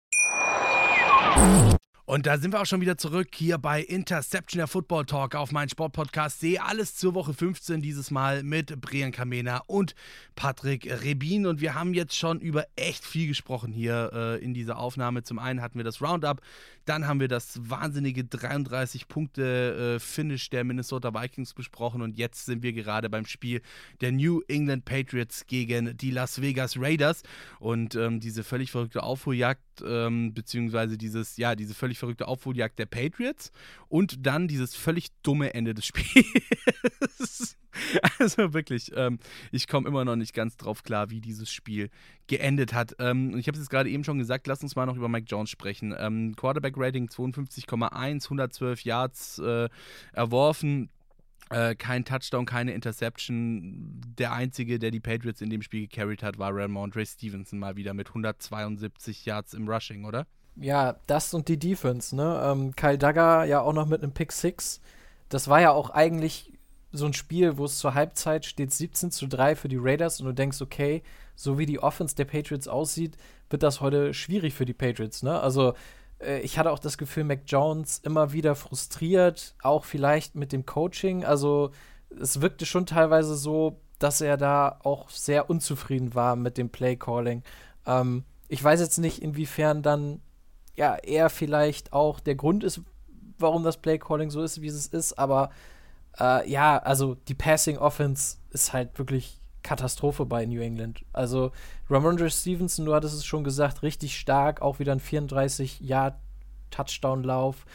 Und da sind wir auch schon wieder zurück hier bei Interception der Football Talk auf meinsportpodcast.de. Alles zur Woche 15, dieses Mal mit Brian Kamena und Patrick Rebin. Und wir haben jetzt schon über echt viel gesprochen hier in dieser Aufnahme. Zum einen hatten wir das Roundup, dann haben wir das wahnsinnige 33-Punkte-Finish der Minnesota Vikings besprochen. Und jetzt sind wir gerade beim Spiel der New England Patriots gegen die Las Vegas Raiders. Und diese völlig verrückte Aufholjagd, beziehungsweise diese völlig verrückte Aufholjagd der Patriots und dann dieses völlig dumme Ende des Spiels. Also wirklich, ich komme immer noch nicht ganz drauf klar, wie dieses Spiel geendet hat. Ich habe es jetzt gerade eben schon gesagt, lass uns mal noch über Mike Jones sprechen. Quarterback-Rating 52,1, 112 Yards erworfen. Kein Touchdown, keine Interception. Der Einzige, der die Patriots in dem Spiel gecarried hat, war Ramondre Stevenson mal wieder mit 172 Yards im Rushing, oder? Ja, das und die Defense, ne? Kyle Duggar ja auch noch mit einem Pick 6. Das war ja auch eigentlich so ein Spiel, wo es zur Halbzeit steht 17-3 für die Raiders und du denkst, okay, so wie die Offense der Patriots aussieht, wird das heute schwierig für die Patriots, ne? Also ich hatte auch das Gefühl, Mac Jones immer wieder frustriert, auch vielleicht mit dem Coaching. Also es wirkte schon teilweise so, dass er da auch sehr unzufrieden war mit dem Play-Calling. Ich weiß jetzt nicht, inwiefern dann ja er vielleicht auch der Grund ist, warum das Play-Calling so ist, wie es ist. Aber also die Passing-Offense ist halt wirklich Katastrophe bei New England. Also Ramondre Stevenson, du hattest es schon gesagt, richtig stark, auch wieder ein 34-Yard-Touchdown-Lauf.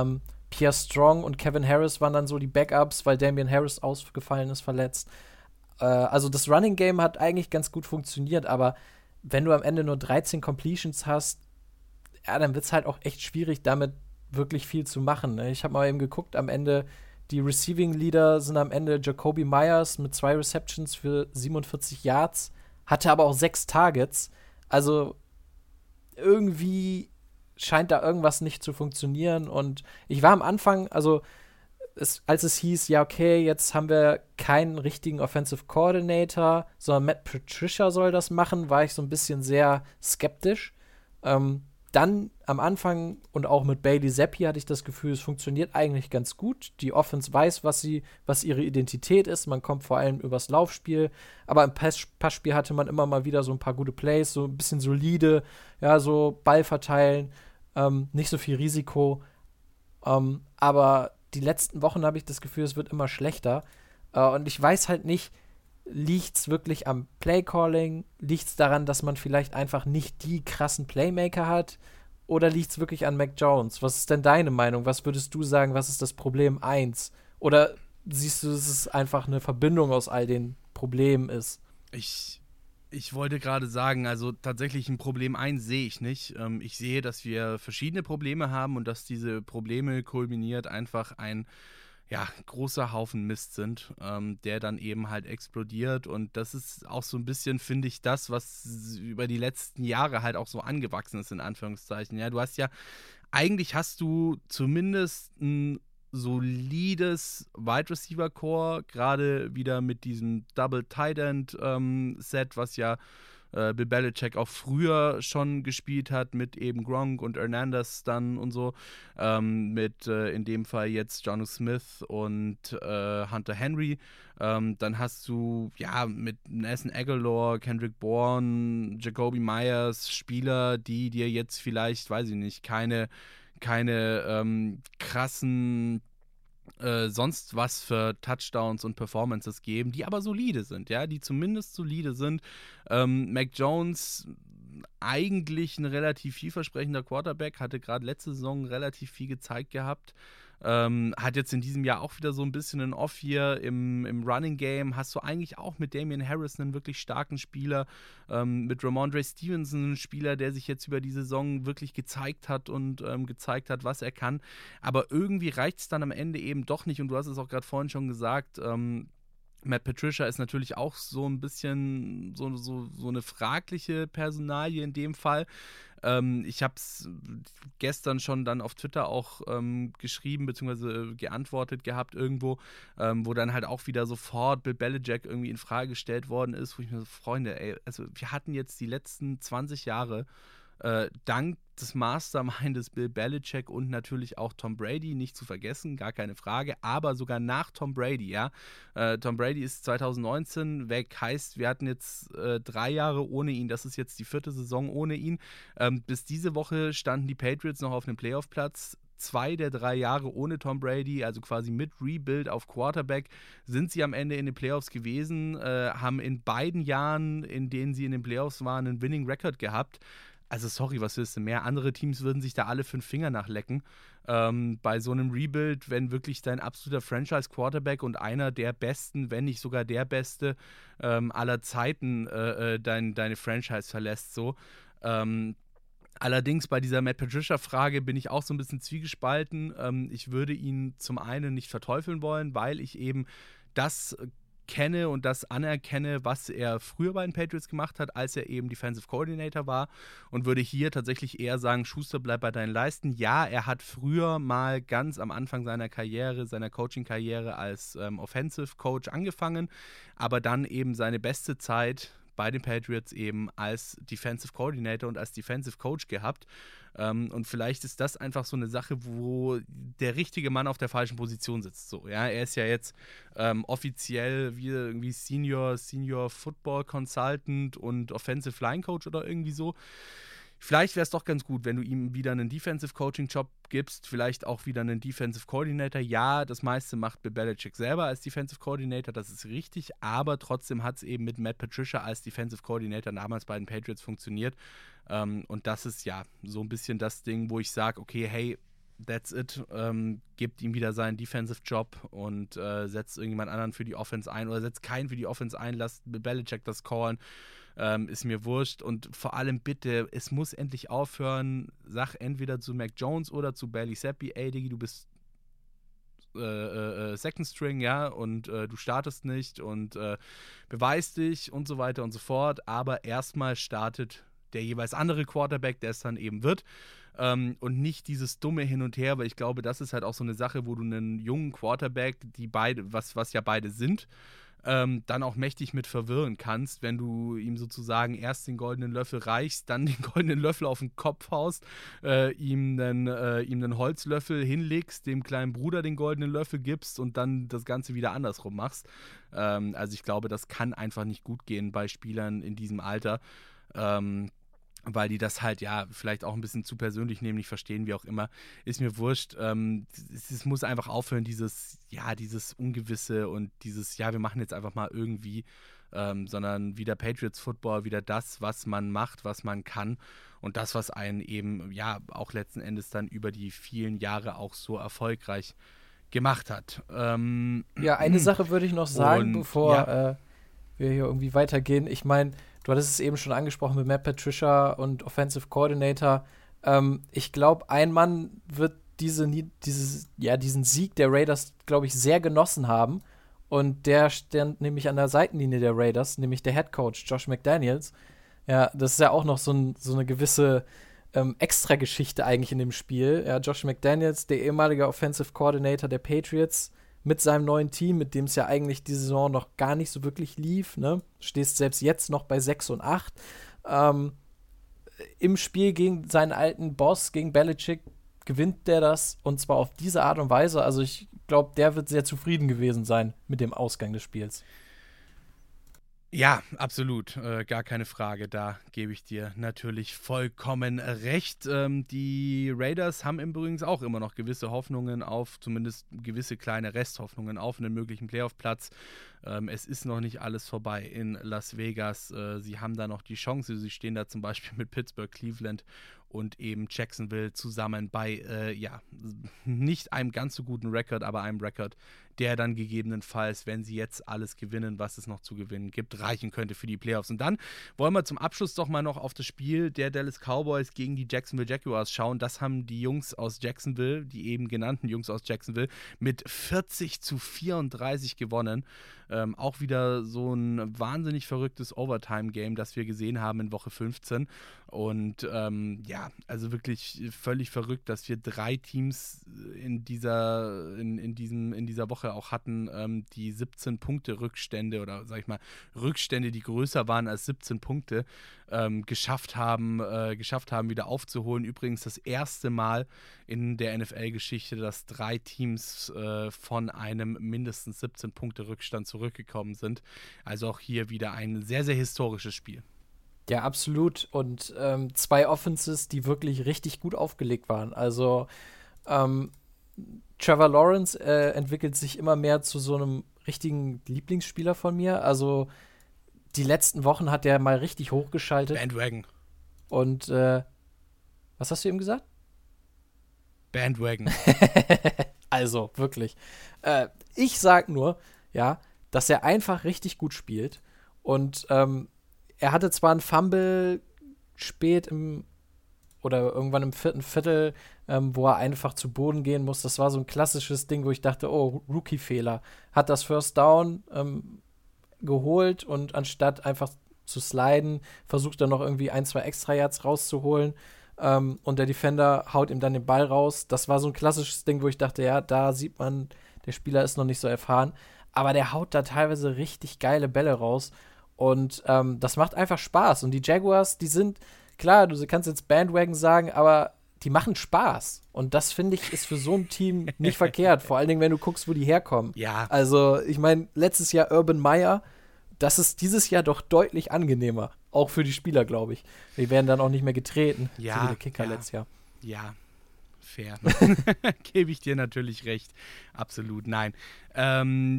Pierre Strong und Kevin Harris waren dann so die Backups, weil Damian Harris ausgefallen ist, verletzt. Also das Running Game hat eigentlich ganz gut funktioniert, aber wenn du am Ende nur 13 Completions hast, ja, dann wird es halt auch echt schwierig, damit wirklich viel zu machen. Ne? Ich habe mal eben geguckt, am Ende die Receiving Leader sind am Ende Jacoby Myers mit 2 Receptions für 47 Yards, hatte aber auch 6 Targets. Also irgendwie scheint da irgendwas nicht zu funktionieren. Und ich war am Anfang, also als es hieß, ja, okay, jetzt haben wir keinen richtigen Offensive Coordinator, sondern Matt Patricia soll das machen, war ich so ein bisschen sehr skeptisch. Dann am Anfang und auch mit Bailey Zappi hatte ich das Gefühl, es funktioniert eigentlich ganz gut. Die Offense weiß, was ihre Identität ist. Man kommt vor allem übers Laufspiel. Aber im Passspiel hatte man immer mal wieder so ein paar gute Plays, so ein bisschen solide, ja, so Ball verteilen, nicht so viel Risiko. Aber die letzten Wochen habe ich das Gefühl, es wird immer schlechter. Und ich weiß halt nicht, liegt's wirklich am Playcalling? Liegt's daran, dass man vielleicht einfach nicht die krassen Playmaker hat? Oder liegt's wirklich an Mac Jones? Was ist denn deine Meinung? Was würdest du sagen, was ist das Problem 1? Oder siehst du, dass es einfach eine Verbindung aus all den Problemen ist? Ich wollte gerade sagen, also tatsächlich ein Problem 1 sehe ich nicht. Ich sehe, dass wir verschiedene Probleme haben und dass diese Probleme kulminiert einfach ein großer Haufen Mist sind, der dann eben halt explodiert. Und das ist auch so ein bisschen, finde ich, das, was über die letzten Jahre halt auch so angewachsen ist, in Anführungszeichen. Ja, eigentlich hast du zumindest ein solides Wide Receiver Core, gerade wieder mit diesem Double Tight End Set, was ja Bill Belichick auch früher schon gespielt hat, mit eben Gronk und Hernandez dann und so, mit in dem Fall jetzt Jonnu Smith und Hunter Henry. Dann hast du mit Nelson Aguilar, Kendrick Bourne, Jacoby Myers Spieler, die dir jetzt vielleicht, weiß ich nicht, keine krassen sonst was für Touchdowns und Performances geben, die aber solide sind, ja, die zumindest solide sind. Mac Jones, eigentlich ein relativ vielversprechender Quarterback, hatte gerade letzte Saison relativ viel gezeigt gehabt. Hat jetzt in diesem Jahr auch wieder so ein bisschen ein Off hier im Running Game. Hast du eigentlich auch mit Damian Harris einen wirklich starken Spieler, mit Ramondre Stevenson einen Spieler, der sich jetzt über die Saison wirklich gezeigt hat und gezeigt hat, was er kann. Aber irgendwie reicht es dann am Ende eben doch nicht. Und du hast es auch gerade vorhin schon gesagt, Matt Patricia ist natürlich auch so ein bisschen so eine fragliche Personalie in dem Fall. Ich habe es gestern schon dann auf Twitter auch geschrieben bzw. geantwortet gehabt irgendwo, wo dann halt auch wieder sofort Bill Belichick irgendwie in Frage gestellt worden ist, wo ich mir so, Freunde, ey, also wir hatten jetzt die letzten 20 Jahre dank des Mastermindes Bill Belichick und natürlich auch Tom Brady, nicht zu vergessen, gar keine Frage, aber sogar nach Tom Brady, ja. Tom Brady ist 2019 weg, heißt, wir hatten jetzt 3 Jahre ohne ihn, das ist jetzt die 4. Saison ohne ihn. Bis diese Woche standen die Patriots noch auf einem Playoff-Platz. 2 der 3 Jahre ohne Tom Brady, also quasi mit Rebuild auf Quarterback, sind sie am Ende in den Playoffs gewesen, haben in beiden Jahren, in denen sie in den Playoffs waren, einen Winning Record gehabt. Also sorry, was willst du mehr? Andere Teams würden sich da alle 5 Finger nachlecken. Bei so einem Rebuild, wenn wirklich dein absoluter Franchise-Quarterback und einer der besten, wenn nicht sogar der beste aller Zeiten deine Franchise verlässt, so. Allerdings bei dieser Matt Patricia-Frage bin ich auch so ein bisschen zwiegespalten. Ich würde ihn zum einen nicht verteufeln wollen, weil ich eben das kenne und das anerkenne, was er früher bei den Patriots gemacht hat, als er eben Defensive Coordinator war, und würde hier tatsächlich eher sagen, Schuster, bleib bei deinen Leisten. Ja, er hat früher mal ganz am Anfang seiner Coaching-Karriere als Offensive Coach angefangen, aber dann eben seine beste Zeit bei den Patriots eben als Defensive Coordinator und als Defensive Coach gehabt. Und vielleicht ist das einfach so eine Sache, wo der richtige Mann auf der falschen Position sitzt. So, ja, er ist ja jetzt offiziell wie irgendwie Senior Football Consultant und Offensive Line Coach oder irgendwie so. Vielleicht wäre es doch ganz gut, wenn du ihm wieder einen Defensive Coaching Job gibst, vielleicht auch wieder einen Defensive Coordinator. Ja, das meiste macht Bill Belichick selber als Defensive Coordinator, das ist richtig, aber trotzdem hat es eben mit Matt Patricia als Defensive Coordinator damals bei den Patriots funktioniert. Und das ist ja so ein bisschen das Ding, wo ich sage, okay, hey, that's it. Gibt ihm wieder seinen Defensive-Job und setzt irgendjemand anderen für die Offense ein oder setzt keinen für die Offense ein, lasst Belichick das callen. Ist mir wurscht. Und vor allem bitte, es muss endlich aufhören. Sag entweder zu Mac Jones oder zu Bailey Zappi, ey Diggi, du bist Second String, ja, und du startest nicht und beweist dich und so weiter und so fort. Aber erstmal startet der jeweils andere Quarterback, der es dann eben wird. Und nicht dieses dumme Hin und Her, weil ich glaube, das ist halt auch so eine Sache, wo du einen jungen Quarterback, die beide, was ja beide sind, dann auch mächtig mit verwirren kannst, wenn du ihm sozusagen erst den goldenen Löffel reichst, dann den goldenen Löffel auf den Kopf haust, ihm einen Holzlöffel hinlegst, dem kleinen Bruder den goldenen Löffel gibst und dann das Ganze wieder andersrum machst. Also ich glaube, das kann einfach nicht gut gehen bei Spielern in diesem Alter. Weil die das halt ja vielleicht auch ein bisschen zu persönlich nehmen, nicht verstehen, wie auch immer, ist mir wurscht. Es muss einfach aufhören, dieses Ungewisse und dieses, ja, wir machen jetzt einfach mal irgendwie, sondern wieder Patriots Football, wieder das, was man macht, was man kann und das, was einen eben, ja, auch letzten Endes dann über die vielen Jahre auch so erfolgreich gemacht hat. Ja, eine Sache würde ich noch sagen, bevor wir hier irgendwie weitergehen. Ich meine, du hattest es eben schon angesprochen mit Matt Patricia und Offensive Coordinator. Ich glaube, ein Mann wird diesen Sieg der Raiders, glaube ich, sehr genossen haben. Und der stand nämlich an der Seitenlinie der Raiders, nämlich der Head Coach Josh McDaniels. Ja, das ist ja auch noch so eine gewisse Extra-Geschichte eigentlich in dem Spiel. Ja, Josh McDaniels, der ehemalige Offensive Coordinator der Patriots, mit seinem neuen Team, mit dem es ja eigentlich die Saison noch gar nicht so wirklich lief, ne? Stehst selbst jetzt noch bei 6-8. Im Spiel gegen seinen alten Boss, gegen Belichick, gewinnt der das und zwar auf diese Art und Weise. Also ich glaube, der wird sehr zufrieden gewesen sein mit dem Ausgang des Spiels. Ja, absolut, gar keine Frage, da gebe ich dir natürlich vollkommen recht. Die Raiders haben übrigens auch immer noch gewisse Hoffnungen auf, zumindest gewisse kleine Resthoffnungen auf einen möglichen Playoff-Platz. Es ist noch nicht alles vorbei in Las Vegas. Sie haben da noch die Chance, sie stehen da zum Beispiel mit Pittsburgh, Cleveland und eben Jacksonville zusammen bei, nicht einem ganz so guten Rekord, aber einem Rekord, der dann gegebenenfalls, wenn sie jetzt alles gewinnen, was es noch zu gewinnen gibt, reichen könnte für die Playoffs. Und dann wollen wir zum Abschluss doch mal noch auf das Spiel der Dallas Cowboys gegen die Jacksonville Jaguars schauen. Das haben die Jungs aus Jacksonville, die eben genannten Jungs aus Jacksonville, mit 40-34 gewonnen. Auch wieder so ein wahnsinnig verrücktes Overtime-Game, das wir gesehen haben in Woche 15. Und also wirklich völlig verrückt, dass wir 3 Teams in dieser Woche auch hatten, die 17 Punkte Rückstände oder sag ich mal Rückstände, die größer waren als 17 Punkte, geschafft haben, wieder aufzuholen. Übrigens das erste Mal in der NFL-Geschichte, dass 3 Teams von einem mindestens 17 Punkte Rückstand zurückgekommen sind. Also auch hier wieder ein sehr, sehr historisches Spiel. Ja, absolut. Und 2 Offenses, die wirklich richtig gut aufgelegt waren. Also Trevor Lawrence entwickelt sich immer mehr zu so einem richtigen Lieblingsspieler von mir. Also die letzten Wochen hat er mal richtig hochgeschaltet. Bandwagon. Und was hast du eben gesagt? Bandwagon. Also, wirklich. Ich sag nur, ja, dass er einfach richtig gut spielt. Und er hatte zwar einen Fumble spät oder irgendwann im 4. Viertel, wo er einfach zu Boden gehen muss. Das war so ein klassisches Ding, wo ich dachte, oh, Rookie-Fehler. Hat das First Down geholt und anstatt einfach zu sliden, versucht er noch irgendwie 1-2 Extra-Yards rauszuholen. Und der Defender haut ihm dann den Ball raus. Das war so ein klassisches Ding, wo ich dachte, ja, da sieht man, der Spieler ist noch nicht so erfahren. Aber der haut da teilweise richtig geile Bälle raus. Und das macht einfach Spaß. Und die Jaguars, die sind, klar, du kannst jetzt Bandwagon sagen, aber die machen Spaß. Und das, finde ich, ist für so ein Team nicht verkehrt. Vor allen Dingen, wenn du guckst, wo die herkommen. Ja. Also, ich meine, letztes Jahr Urban Meyer, das ist dieses Jahr doch deutlich angenehmer. Auch für die Spieler, glaube ich. Die werden dann auch nicht mehr getreten. Ja. So wie der Kicker letztes Jahr. Ja, fair. Gebe ich dir natürlich recht. Absolut, nein.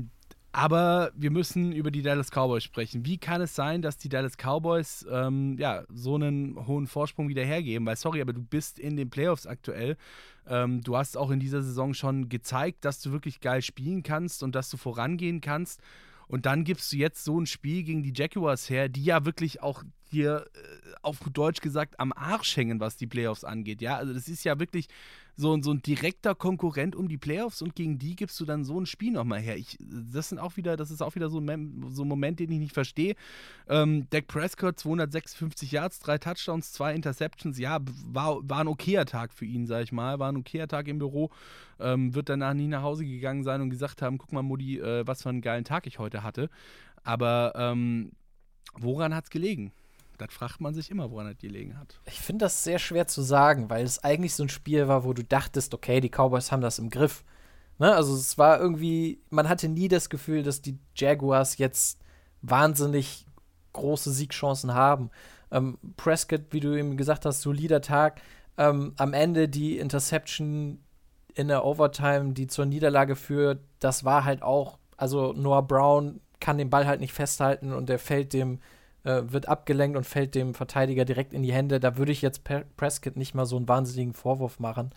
Aber wir müssen über die Dallas Cowboys sprechen. Wie kann es sein, dass die Dallas Cowboys so einen hohen Vorsprung wieder hergeben? Weil, sorry, aber du bist in den Playoffs aktuell. Du hast auch in dieser Saison schon gezeigt, dass du wirklich geil spielen kannst und dass du vorangehen kannst. Und dann gibst du jetzt so ein Spiel gegen die Jaguars her, die ja wirklich auch dir auf gut Deutsch gesagt am Arsch hängen, was die Playoffs angeht. Ja, also das ist ja wirklich so ein direkter Konkurrent um die Playoffs und gegen die gibst du dann so ein Spiel nochmal her. Das ist auch wieder so ein Moment, den ich nicht verstehe. Dak Prescott, 256 Yards, 3 Touchdowns, 2 Interceptions. Ja, war ein okayer Tag für ihn, sag ich mal. War ein okayer Tag im Büro. Wird danach nie nach Hause gegangen sein und gesagt haben, guck mal, Mutti, was für einen geilen Tag ich heute hatte. Aber woran hat's gelegen? Das fragt man sich immer, woran das gelegen hat. Ich finde das sehr schwer zu sagen, weil es eigentlich so ein Spiel war, wo du dachtest, okay, die Cowboys haben das im Griff. Ne? Also es war irgendwie, man hatte nie das Gefühl, dass die Jaguars jetzt wahnsinnig große Siegchancen haben. Prescott, wie du eben gesagt hast, solider Tag. Am Ende die Interception in der Overtime, die zur Niederlage führt, das war halt auch, also Noah Brown kann den Ball halt nicht festhalten und der wird abgelenkt und fällt dem Verteidiger direkt in die Hände. Da würde ich jetzt Prescott nicht mal so einen wahnsinnigen Vorwurf machen.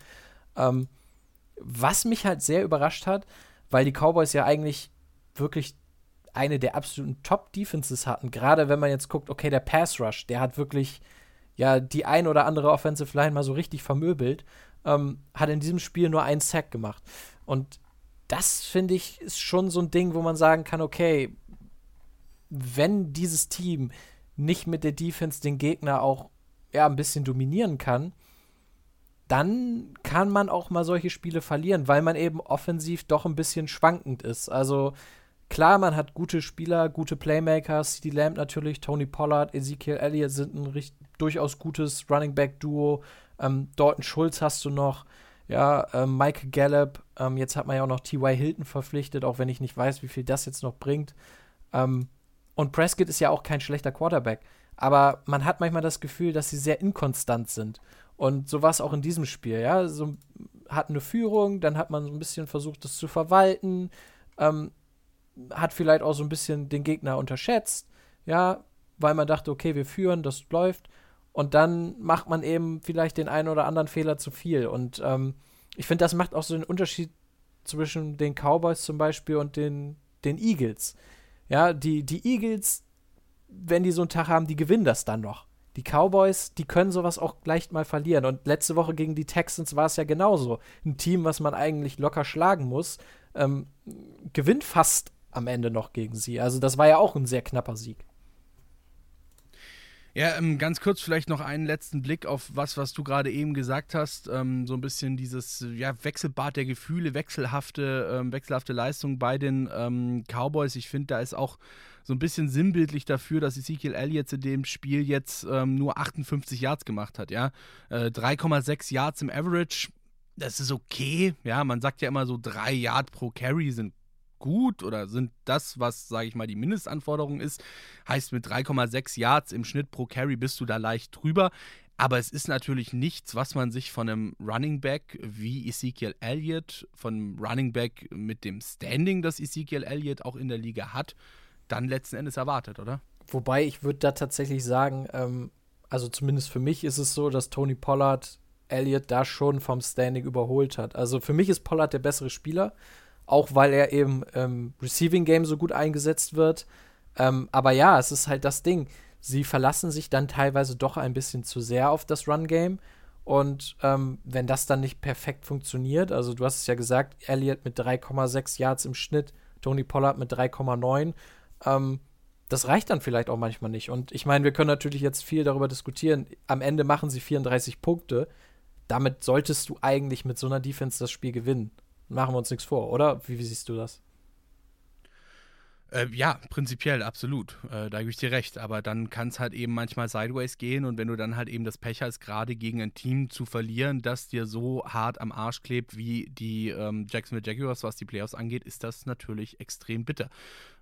Was mich halt sehr überrascht hat, weil die Cowboys ja eigentlich wirklich eine der absoluten Top-Defenses hatten, gerade wenn man jetzt guckt, okay, der Pass-Rush, der hat wirklich ja die ein oder andere Offensive Line mal so richtig vermöbelt, hat in diesem Spiel nur einen Sack gemacht. Und das, finde ich, ist schon so ein Ding, wo man sagen kann, okay, wenn dieses Team nicht mit der Defense den Gegner auch ein bisschen dominieren kann, dann kann man auch mal solche Spiele verlieren, weil man eben offensiv doch ein bisschen schwankend ist. Also klar, man hat gute Spieler, gute Playmaker, CeeDee Lamb natürlich, Tony Pollard, Ezekiel Elliott sind ein durchaus gutes Running-Back-Duo. Dalton Schultz hast du noch, Michael Gallup, jetzt hat man ja auch noch T.Y. Hilton verpflichtet, auch wenn ich nicht weiß, wie viel das jetzt noch bringt. Und Prescott ist ja auch kein schlechter Quarterback. Aber man hat manchmal das Gefühl, dass sie sehr inkonstant sind. Und so war es auch in diesem Spiel. Ja, so hat eine Führung, dann hat man so ein bisschen versucht, das zu verwalten. Hat vielleicht auch so ein bisschen den Gegner unterschätzt. Ja, weil man dachte, okay, wir führen, das läuft. Und dann macht man eben vielleicht den einen oder anderen Fehler zu viel. Und ich finde, das macht auch so den Unterschied zwischen den Cowboys zum Beispiel und den Eagles. Ja, die Eagles, wenn die so einen Tag haben, die gewinnen das dann noch. Die Cowboys, die können sowas auch leicht mal verlieren. Und letzte Woche gegen die Texans war es ja genauso. Ein Team, was man eigentlich locker schlagen muss, gewinnt fast am Ende noch gegen sie. Also das war ja auch ein sehr knapper Sieg. Ja, ganz kurz vielleicht noch einen letzten Blick auf was du gerade eben gesagt hast. So ein bisschen dieses Wechselbad der Gefühle, wechselhafte Leistung bei den Cowboys. Ich finde, da ist auch so ein bisschen sinnbildlich dafür, dass Ezekiel Elliott in dem Spiel jetzt nur 58 Yards gemacht hat. Ja, 3,6 Yards im Average, das ist okay. Ja, man sagt ja immer so 3 Yard pro Carry sind gut oder sind das, was, sage ich mal, die Mindestanforderung ist. Heißt, mit 3,6 Yards im Schnitt pro Carry bist du da leicht drüber. Aber es ist natürlich nichts, was man sich von einem Running Back wie Ezekiel Elliott, von einem Running Back mit dem Standing, das Ezekiel Elliott auch in der Liga hat, dann letzten Endes erwartet, oder? Wobei, ich würde da tatsächlich sagen, also zumindest für mich ist es so, dass Tony Pollard Elliott da schon vom Standing überholt hat. Also für mich ist Pollard der bessere Spieler, auch weil er eben im Receiving Game so gut eingesetzt wird. Aber ja, es ist halt das Ding. Sie verlassen sich dann teilweise doch ein bisschen zu sehr auf das Run-Game. Und wenn das dann nicht perfekt funktioniert, also du hast es ja gesagt, Elliott mit 3,6 Yards im Schnitt, Tony Pollard mit 3,9, das reicht dann vielleicht auch manchmal nicht. Und ich meine, wir können natürlich jetzt viel darüber diskutieren. Am Ende machen sie 34 Punkte. Damit solltest du eigentlich mit so einer Defense das Spiel gewinnen. Machen wir uns nichts vor, oder? Wie siehst du das? Ja, prinzipiell, absolut. Da gebe ich dir recht. Aber dann kann es halt eben manchmal sideways gehen und wenn du dann halt eben das Pech hast, gerade gegen ein Team zu verlieren, das dir so hart am Arsch klebt wie die Jacksonville Jaguars, was die Playoffs angeht, ist das natürlich extrem bitter.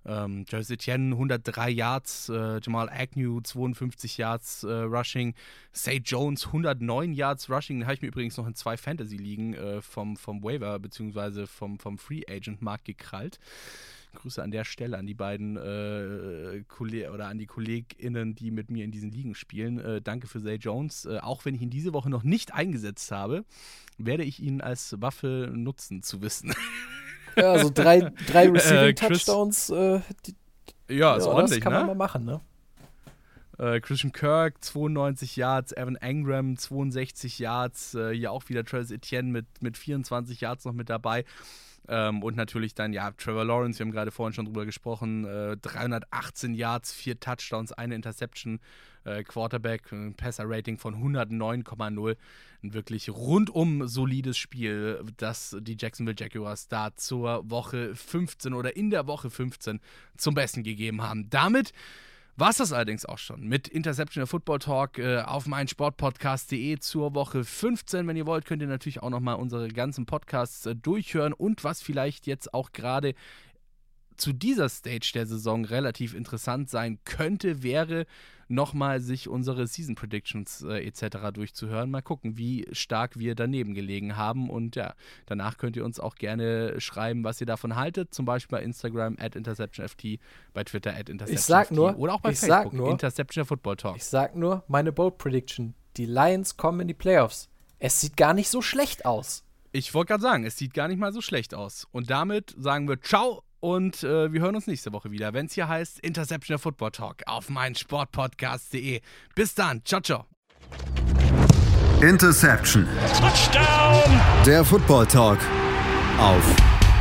Travis Etienne 103 Yards, Jamal Agnew 52 Yards Rushing, Zay Jones 109 Yards Rushing, den habe ich mir übrigens noch in 2 Fantasy-Ligen vom Waiver bzw. vom Free Agent Markt gekrallt. Grüße an der Stelle an die beiden an die KollegInnen, die mit mir in diesen Ligen spielen. Danke für Zay Jones. Auch wenn ich ihn diese Woche noch nicht eingesetzt habe, werde ich ihn als Waffe nutzen, zu wissen. Ja, also 3 Receiving-Touchdowns. Ja, ist ordentlich, das kann ne? man mal machen, ne? Christian Kirk, 92 Yards, Evan Engram, 62 Yards, hier auch wieder Travis Etienne mit 24 Yards noch mit dabei. Und natürlich dann, ja, Trevor Lawrence, wir haben gerade vorhin schon drüber gesprochen, 318 Yards, 4 Touchdowns, 1 Interception, Quarterback, ein Passer-Rating von 109,0. Ein wirklich rundum solides Spiel, das die Jacksonville Jaguars da zur Woche 15 oder in der Woche 15 zum Besten gegeben haben. Damit war es das allerdings auch schon mit Interception der Football Talk auf meinsportpodcast.de zur Woche 15. Wenn ihr wollt, könnt ihr natürlich auch nochmal unsere ganzen Podcasts durchhören und was vielleicht jetzt auch gerade zu dieser Stage der Saison relativ interessant sein könnte, wäre nochmal sich unsere Season Predictions etc. durchzuhören. Mal gucken, wie stark wir daneben gelegen haben und ja, danach könnt ihr uns auch gerne schreiben, was ihr davon haltet, zum Beispiel bei Instagram @InterceptionFT, bei Twitter @InterceptionFT oder auch bei Facebook, Interception Football Talk. Ich sag nur, meine Bold Prediction, die Lions kommen in die Playoffs. Es sieht gar nicht so schlecht aus. Ich wollte gerade sagen, es sieht gar nicht mal so schlecht aus. Und damit sagen wir ciao und wir hören uns nächste Woche wieder, wenn es hier heißt Interception Football Talk auf meinsportpodcast.de. Bis dann, ciao, ciao. Interception. Touchdown! Der Football Talk auf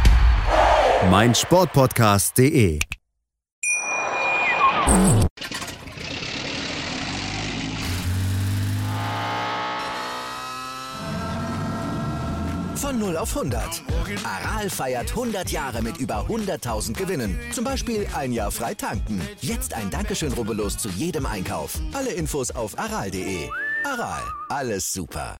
meinsportpodcast.de. Von 0 auf 100. Aral feiert 100 Jahre mit über 100.000 Gewinnen. Zum Beispiel ein Jahr frei tanken. Jetzt ein Dankeschön, rubbellos zu jedem Einkauf. Alle Infos auf aral.de. Aral, alles super.